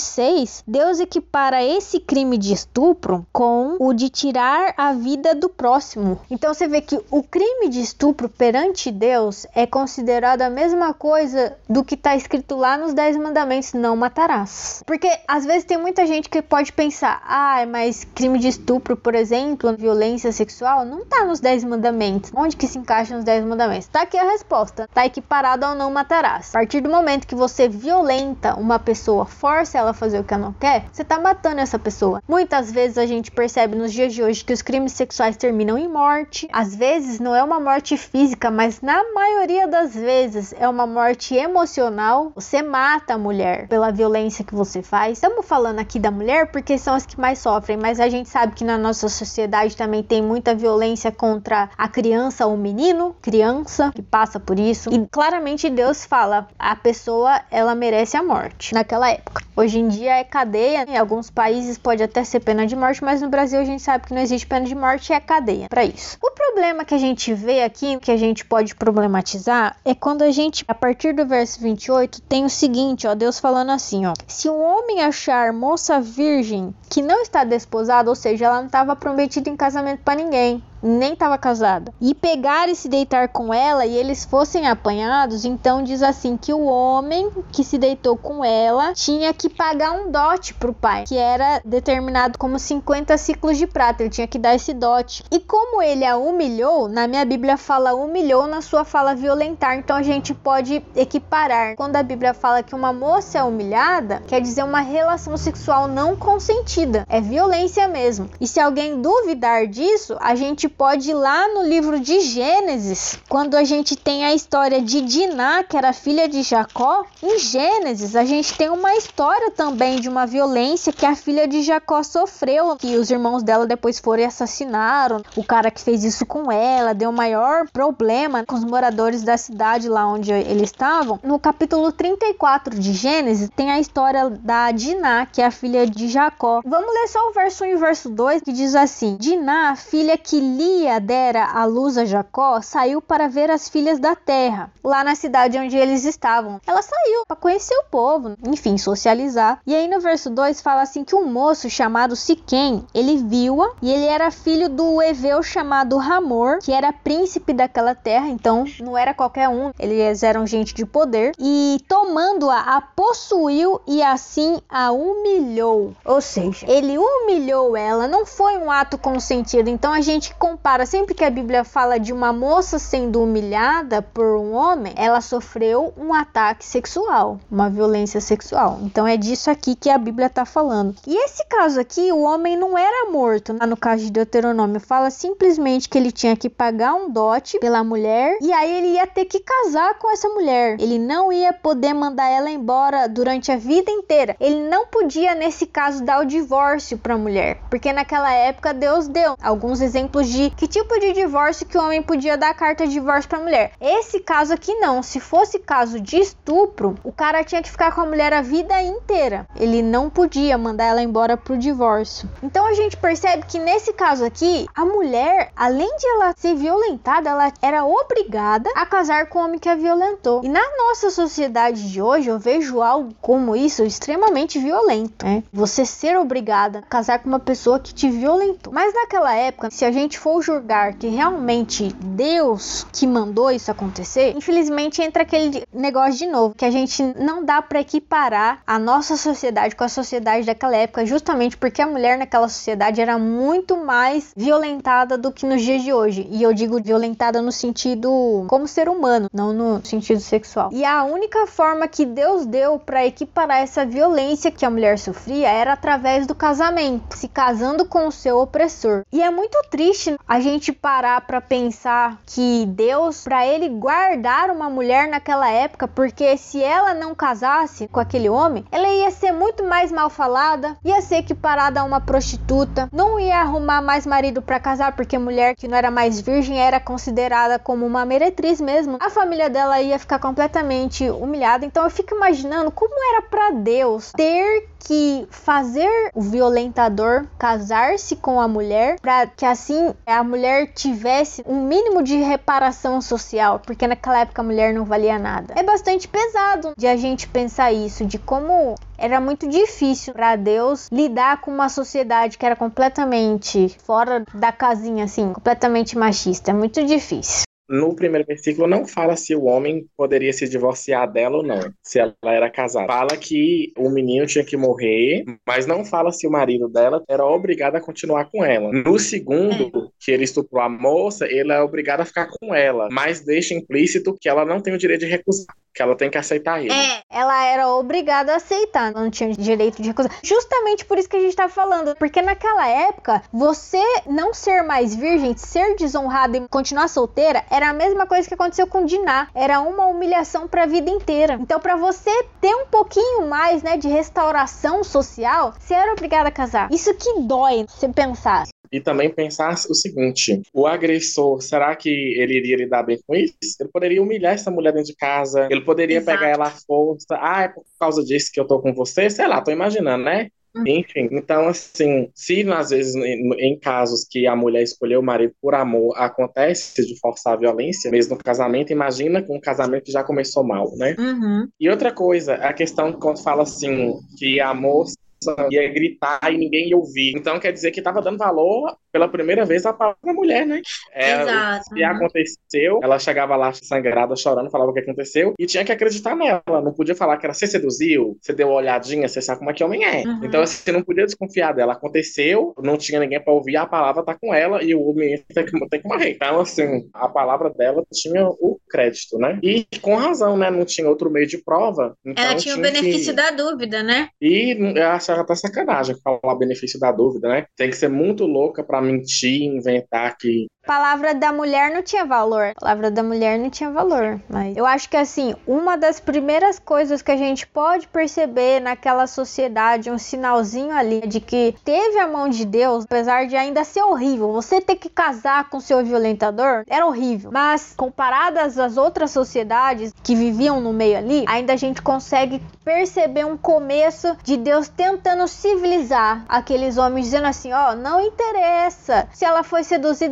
26, Deus equipara esse crime de estupro com o de tirar a vida do próximo. Então você vê que o crime de estupro perante Deus é considerado a mesma coisa do que está escrito lá nos 10 mandamentos, não matarás. Porque às vezes tem muita gente que pode pensar, mas crime de estupro, por exemplo, violência sexual, não está nos 10 mandamentos. Onde que se encaixa nos 10 mandamentos? Tá aqui a resposta, está equiparado ao não matarás. A partir do momento que você violenta uma pessoa, força ela a fazer o que ela não quer, você tá matando essa pessoa. Muitas vezes a gente percebe nos dias de hoje que os crimes sexuais terminam em morte. Às vezes não é uma morte física, mas na maioria das vezes é uma morte emocional. Você mata a mulher pela violência que você faz. Estamos falando aqui da mulher porque são as que mais sofrem, mas a gente sabe que na nossa sociedade também tem muita violência contra a criança ou menino, criança que passa por isso. E claramente Deus fala, a pessoa ela merece a morte naquela época. Hoje em dia é cadeia, em alguns países pode até ser pena de morte, mas no Brasil a gente sabe que não existe pena de morte, é cadeia para isso. O problema que a gente vê aqui, que a gente pode problematizar, é quando a gente, a partir do verso 28, tem o seguinte, Deus falando assim, se um homem achar moça virgem que não está desposada, ou seja, ela não estava prometida em casamento para ninguém, nem estava casada, e pegar e se deitar com ela e eles fossem apanhados, então diz assim que o homem que se deitou com ela tinha que pagar um dote pro pai, que era determinado como 50 ciclos de prata, ele tinha que dar esse dote. E como ele a humilhou, na minha Bíblia fala humilhou, na sua fala violentar, então a gente pode equiparar. Quando a Bíblia fala que uma moça é humilhada, quer dizer uma relação sexual não consentida, é violência mesmo. E se alguém duvidar disso, a gente pode ir lá no livro de Gênesis, quando a gente tem a história de Diná, que era filha de Jacó. Em Gênesis a gente tem uma história também de uma violência que a filha de Jacó sofreu, que os irmãos dela depois foram e assassinaram o cara que fez isso com ela, deu maior problema com os moradores da cidade lá onde eles estavam. No capítulo 34 de Gênesis tem a história da Diná, que é a filha de Jacó. Vamos ler só o verso 1 e o verso 2, que diz assim: Diná, filha que Lia dera à luz a Jacó, saiu para ver as filhas da terra, lá na cidade onde eles estavam. Ela saiu para conhecer o povo, enfim, socializar. E aí no verso 2 fala assim que um moço chamado Siquém, ele viu-a, e ele era filho do heveu chamado Ramor, que era príncipe daquela terra, então não era qualquer um, eles eram gente de poder, e tomando-a, a possuiu e assim a humilhou. Ou seja, ele humilhou ela, não foi um ato consentido. Então a gente compara, sempre que a Bíblia fala de uma moça sendo humilhada por um homem, ela sofreu um ataque sexual, uma violência sexual. Então é disso aqui que a Bíblia está falando. E esse caso aqui, o homem não era morto. No caso de Deuteronômio, fala simplesmente que ele tinha que pagar um dote pela mulher e aí ele ia ter que casar com essa mulher. Ele não ia poder mandar ela embora durante a vida inteira. Ele não podia, nesse caso, dar o divórcio para a mulher, porque naquela época Deus deu alguns exemplos de que tipo de divórcio que o homem podia dar carta de divórcio para a mulher. Esse caso aqui não. Se fosse caso de estupro, o cara tinha que ficar com a mulher a vida inteira. Ele não podia mandar ela embora pro divórcio. Então a gente percebe que nesse caso aqui, a mulher, além de ela ser violentada, ela era obrigada a casar com o homem que a violentou. E na nossa sociedade de hoje, eu vejo algo como isso extremamente violento, né? Você ser obrigada a casar com uma pessoa que te violentou. Mas naquela época, se a gente for julgar que realmente Deus que mandou isso acontecer, infelizmente entra aquele negócio de novo, que a gente não dá para equiparar a nossa sociedade com a sociedade daquela época, justamente porque a mulher naquela sociedade era muito mais violentada do que nos dias de hoje. E eu digo violentada no sentido como ser humano, não no sentido sexual. E a única forma que Deus deu para equiparar essa violência que a mulher sofria era através do casamento, se casando com o seu opressor. E é muito triste a gente parar para pensar que Deus, para ele guardar uma mulher naquela época, porque se ela não casasse com aquele homem, ela ia ser muito mais mal falada, ia ser equiparada a uma prostituta, não ia arrumar mais marido para casar, porque mulher que não era mais virgem era considerada como uma meretriz mesmo. A família dela ia ficar completamente humilhada. Então eu fico imaginando como era para Deus ter que fazer o violentador casar-se com a mulher para que assim a mulher tivesse um mínimo de reparação social, porque naquela época a mulher não valia nada. É bastante pesado de a gente pensar isso, de como era muito difícil para Deus lidar com uma sociedade que era completamente fora da casinha, assim, completamente machista. É muito difícil. No primeiro versículo não fala se o homem poderia se divorciar dela ou não, se ela era casada. Fala que o menino tinha que morrer, mas não fala se o marido dela era obrigado a continuar com ela. No segundo, que ele estuprou a moça, ele é obrigado a ficar com ela, mas deixa implícito que ela não tem o direito de recusar, que ela tem que aceitar ele. Ela era obrigada a aceitar, não tinha direito de recusar. Justamente por isso que a gente tá falando, porque naquela época, você não ser mais virgem, ser desonrada e continuar solteira, era a mesma coisa que aconteceu com Diná. Era uma humilhação para a vida inteira. Então, para você ter um pouquinho mais, né, de restauração social, você era obrigada a casar. Isso que dói, você pensar. E também pensar o seguinte, o agressor, será que ele iria lidar bem com isso? Ele poderia humilhar essa mulher dentro de casa, ele poderia pegar ela à força, é por causa disso que eu tô com você, sei lá, tô imaginando, né? Enfim, então assim, se às vezes em casos que a mulher escolheu o marido por amor, acontece de forçar a violência, mesmo no casamento, imagina com um casamento que já começou mal, né? E outra coisa, a questão quando fala assim, que a moça ia gritar e ninguém ia ouvir. Então quer dizer que estava dando valor pela primeira vez à palavra da mulher, né? Exato. Se aconteceu, ela chegava lá sangrada, chorando, falava o que aconteceu e tinha que acreditar nela. Não podia falar que era você seduziu, você deu uma olhadinha, você sabe como é que homem é. Então você não podia desconfiar dela. Aconteceu, não tinha ninguém para ouvir, a palavra tá com ela e o menino tem que morrer. Então assim, a palavra dela tinha o crédito, né? E com razão, né? Não tinha outro meio de prova. Então, ela tinha o benefício da dúvida, né? E eu achava até sacanagem falar benefício da dúvida, né? Tem que ser muito louca pra mentir, inventar que... A palavra da mulher não tinha valor. A palavra da mulher não tinha valor. Mas eu acho que, assim, uma das primeiras coisas que a gente pode perceber naquela sociedade, um sinalzinho ali de que teve a mão de Deus, apesar de ainda ser horrível. Você ter que casar com seu violentador era horrível. Mas, comparadas às outras sociedades que viviam no meio ali, ainda a gente consegue perceber um começo de Deus tentando civilizar aqueles homens, dizendo assim, ó, não interessa se ela foi seduzida, se não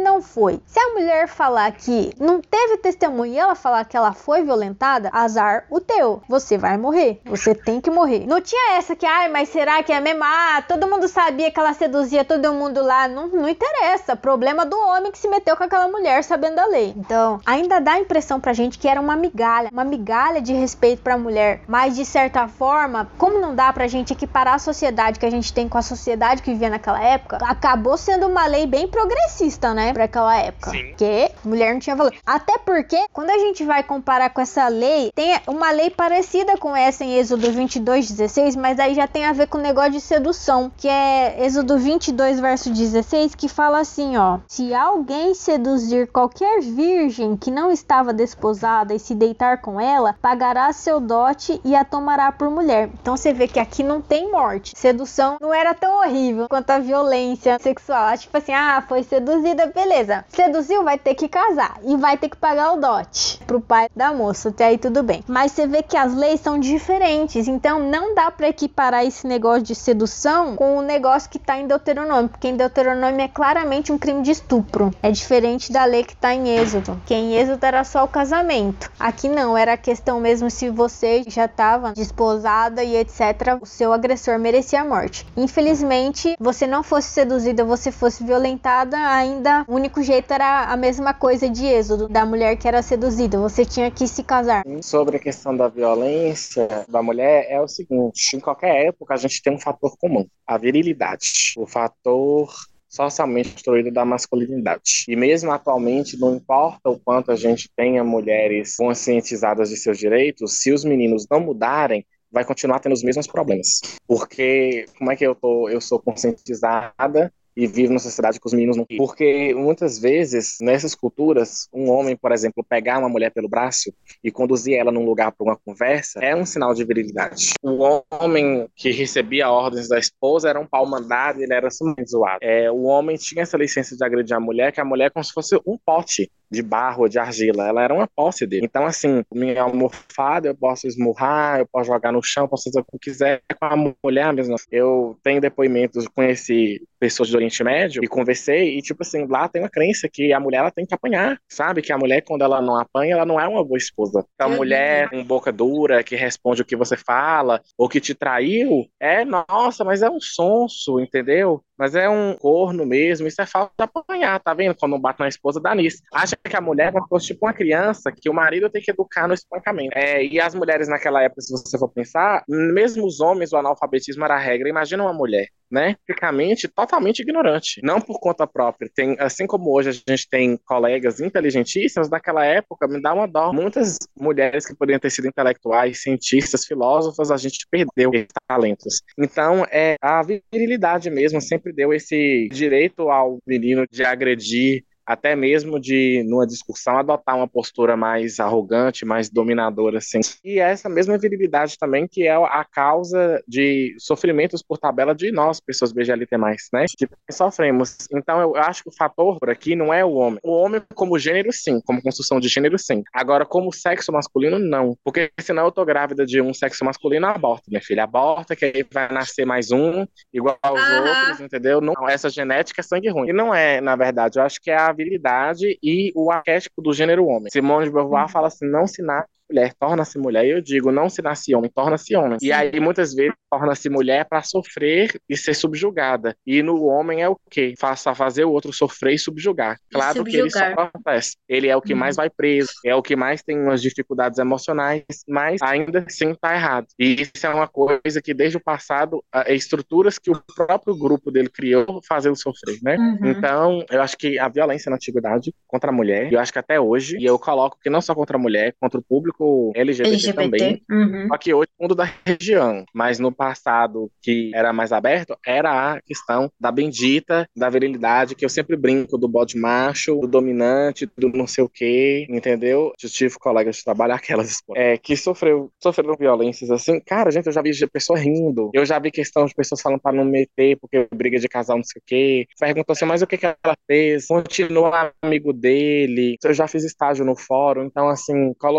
não foi. Se a mulher falar que não teve testemunho e ela falar que ela foi violentada, azar o teu. Você vai morrer. Você tem que morrer. Não tinha essa que, mas será que é mesmo? Todo mundo sabia que ela seduzia todo mundo lá. Não interessa. Problema do homem que se meteu com aquela mulher sabendo da lei. Então, ainda dá a impressão pra gente que era uma migalha de respeito pra mulher. Mas, de certa forma, como não dá pra gente equiparar a sociedade que a gente tem com a sociedade que vivia naquela época, acabou sendo uma lei bem progressista, né? Pra aquela época. Sim. Porque mulher não tinha valor. Até porque, quando a gente vai comparar com essa lei, tem uma lei parecida com essa em Êxodo 22:16, mas aí já tem a ver com o negócio de sedução, que é Êxodo 22, verso 16, que fala assim, ó: se alguém seduzir qualquer virgem que não estava desposada e se deitar com ela, pagará seu dote e a tomará por mulher. Então você vê que aqui não tem morte. Sedução não era tão horrível quanto a violência sexual. Tipo assim, foi seduzida, beleza. Seduziu, vai ter que casar e vai ter que pagar o dote pro pai da moça. Até aí tudo bem. Mas você vê que as leis são diferentes. Então não dá pra equiparar esse negócio de sedução com o negócio que tá em Deuteronômio. Porque em Deuteronômio é claramente um crime de estupro. É diferente da lei que tá em Êxodo. Que em Êxodo era só o casamento. Aqui não, era a questão mesmo se você já tava desposada e etc. O seu agressor merecia a morte. Infelizmente, você não fosse seduzida, você fosse violentada, ainda o único jeito era a mesma coisa de Êxodo, da mulher que era seduzida. Você tinha que se casar. Sobre a questão da violência da mulher, é o seguinte: em qualquer época a gente tem um fator comum, a virilidade, o fator socialmente construído da masculinidade. E mesmo atualmente, não importa o quanto a gente tenha mulheres conscientizadas de seus direitos, se os meninos não mudarem, vai continuar tendo os mesmos problemas. Porque como é que eu sou conscientizada e vivo numa sociedade que os meninos não... Porque muitas vezes, nessas culturas, um homem, por exemplo, pegar uma mulher pelo braço e conduzir ela num lugar para uma conversa é um sinal de virilidade. O homem que recebia ordens da esposa era um pau mandado, ele era sumamente zoado. O homem tinha essa licença de agredir a mulher, que a mulher é como se fosse um pote de barro ou de argila, ela era uma posse dele. Então, assim, minha almofada eu posso esmurrar, eu posso jogar no chão, posso fazer o que eu quiser com a mulher mesmo. Eu tenho depoimentos, conheci pessoas do Oriente Médio e conversei, e tipo assim, lá tem uma crença que a mulher ela tem que apanhar, sabe? Que a mulher, quando ela não apanha, ela não é uma boa esposa. A mulher com boca dura, que responde o que você fala, ou que te traiu, nossa, mas é um sonso, entendeu? Mas é um corno mesmo, isso é falta de apanhar, tá vendo? Quando não bate na esposa, dá nisso. Acha que a mulher é como se fosse tipo uma criança, que o marido tem que educar no espancamento. E as mulheres naquela época, se você for pensar, mesmo os homens, o analfabetismo era a regra. Imagina uma mulher, né? Praticamente, totalmente ignorante. Não por conta própria. Assim como hoje a gente tem colegas inteligentíssimos, naquela época me dá uma dó. Muitas mulheres que poderiam ter sido intelectuais, cientistas, filósofas, a gente perdeu esses talentos. Então, a virilidade mesmo sempre deu esse direito ao menino de agredir, até mesmo de, numa discussão, adotar uma postura mais arrogante, mais dominadora, assim. E essa mesma virilidade também, que é a causa de sofrimentos por tabela de nós, pessoas BGLT+, né? Que sofremos. Então, eu acho que o fator por aqui não é o homem. O homem como gênero, sim. Como construção de gênero, sim. Agora, como sexo masculino, não. Porque senão eu tô grávida de um sexo masculino, aborta, minha filha. Aborta, que aí vai nascer mais um, igual aos outros, entendeu? Não, essa genética é sangue ruim. E não é, na verdade. Eu acho que é a virilidade e o arquétipo do gênero homem. Simone de Beauvoir fala assim: não se nasce mulher, torna-se mulher. E eu digo, não se nasce homem, torna-se homem. Sim. E aí, muitas vezes, torna-se mulher para sofrer e ser subjugada. E no homem é o quê? Fazer o outro sofrer e subjugar. Claro que ele só acontece. Ele é o que mais vai preso, é o que mais tem umas dificuldades emocionais, mas ainda assim tá errado. E isso é uma coisa que, desde o passado, estruturas que o próprio grupo dele criou fazer o sofrer, né? Então, eu acho que a violência na antiguidade contra a mulher, e eu acho que até hoje, e eu coloco que não só contra a mulher, contra o público LGBT. Também, só que hoje é o mundo da região, mas no passado, que era mais aberto, era a questão da bendita, da virilidade, que eu sempre brinco do bode macho, do dominante, do não sei o quê, entendeu? Eu tive colegas de trabalho, aquelas que sofreram violências assim. Cara, gente, eu já vi pessoa rindo, eu já vi questão de pessoas falando pra não meter, porque briga de casal, não sei o quê. Perguntou assim, mas o que ela fez? Continua amigo dele. Eu já fiz estágio no fórum, então assim, colocou filha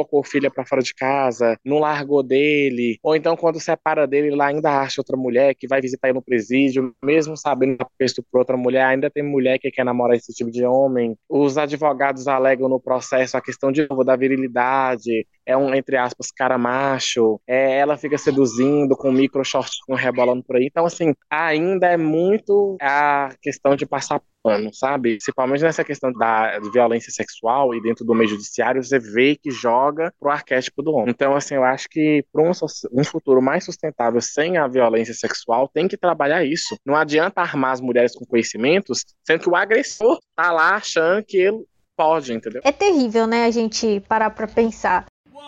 pra fora de casa, não largou dele, ou então quando separa dele, ele ainda acha outra mulher que vai visitar ele no presídio, mesmo sabendo que estuprou outra mulher, ainda tem mulher que quer namorar esse tipo de homem. Os advogados alegam no processo a questão de novo da virilidade, é um, entre aspas, cara macho, ela fica seduzindo com micro shortinho rebolando por aí. Então, assim, ainda é muito a questão de passar pano, sabe? Principalmente nessa questão da violência sexual e dentro do meio judiciário, você vê que joga pro arquétipo do homem. Então, assim, eu acho que para um futuro mais sustentável sem a violência sexual, tem que trabalhar isso. Não adianta armar as mulheres com conhecimentos, sendo que o agressor tá lá achando que ele pode, entendeu? É terrível, né, a gente parar pra pensar.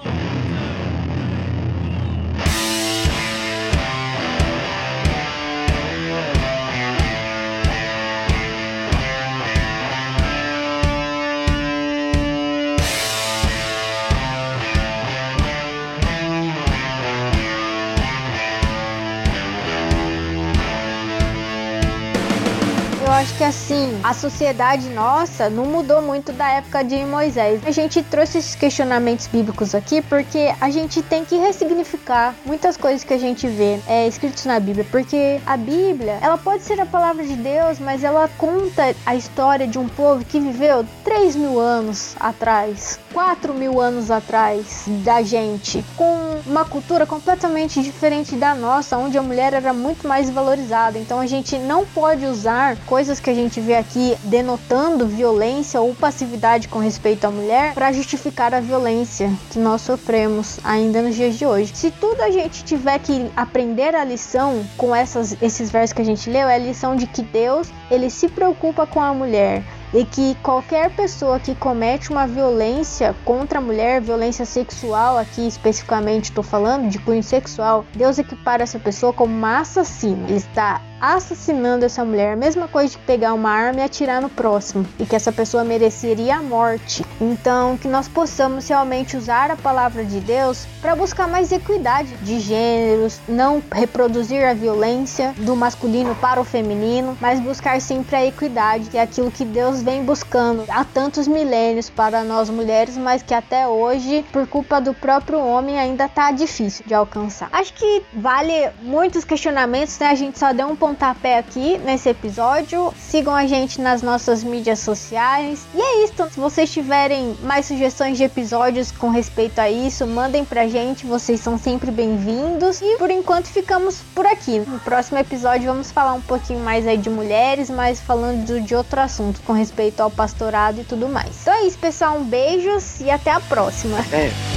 Eu acho que assim, a sociedade nossa não mudou muito da época de Moisés. A gente trouxe esses questionamentos bíblicos aqui porque a gente tem que ressignificar muitas coisas que a gente vê escritos na Bíblia, porque a Bíblia, ela pode ser a palavra de Deus, mas ela conta a história de um povo que viveu 3.000 anos atrás, 4.000 anos atrás da gente, com uma cultura completamente diferente da nossa, onde a mulher era muito mais valorizada. Então a gente não pode usar coisas que a gente vê aqui denotando violência ou passividade com respeito à mulher para justificar a violência que nós sofremos ainda nos dias de hoje. Se tudo a gente tiver que aprender a lição com esses versos que a gente leu, é a lição de que Deus, ele se preocupa com a mulher. E que qualquer pessoa que comete uma violência contra a mulher, violência sexual, aqui especificamente estou falando de cunho sexual, Deus equipara essa pessoa como uma assassina. Ele está assassinando essa mulher, a mesma coisa de pegar uma arma e atirar no próximo, e que essa pessoa mereceria a morte. Então, que nós possamos realmente usar a palavra de Deus para buscar mais equidade de gêneros, não reproduzir a violência do masculino para o feminino, mas buscar sempre a equidade, que é aquilo que Deus vem buscando há tantos milênios para nós mulheres, mas que até hoje, por culpa do próprio homem, ainda tá difícil de alcançar. Acho que vale muitos questionamentos, né? A gente só deu um pontapé aqui nesse episódio. Sigam a gente nas nossas mídias sociais. E é isso. Se vocês tiverem mais sugestões de episódios com respeito a isso, mandem pra gente. Vocês são sempre bem-vindos. E por enquanto ficamos por aqui. No próximo episódio vamos falar um pouquinho mais aí de mulheres, mas falando de outro assunto com respeito ao pastorado e tudo mais. Então é isso, pessoal. Um beijo e até a próxima.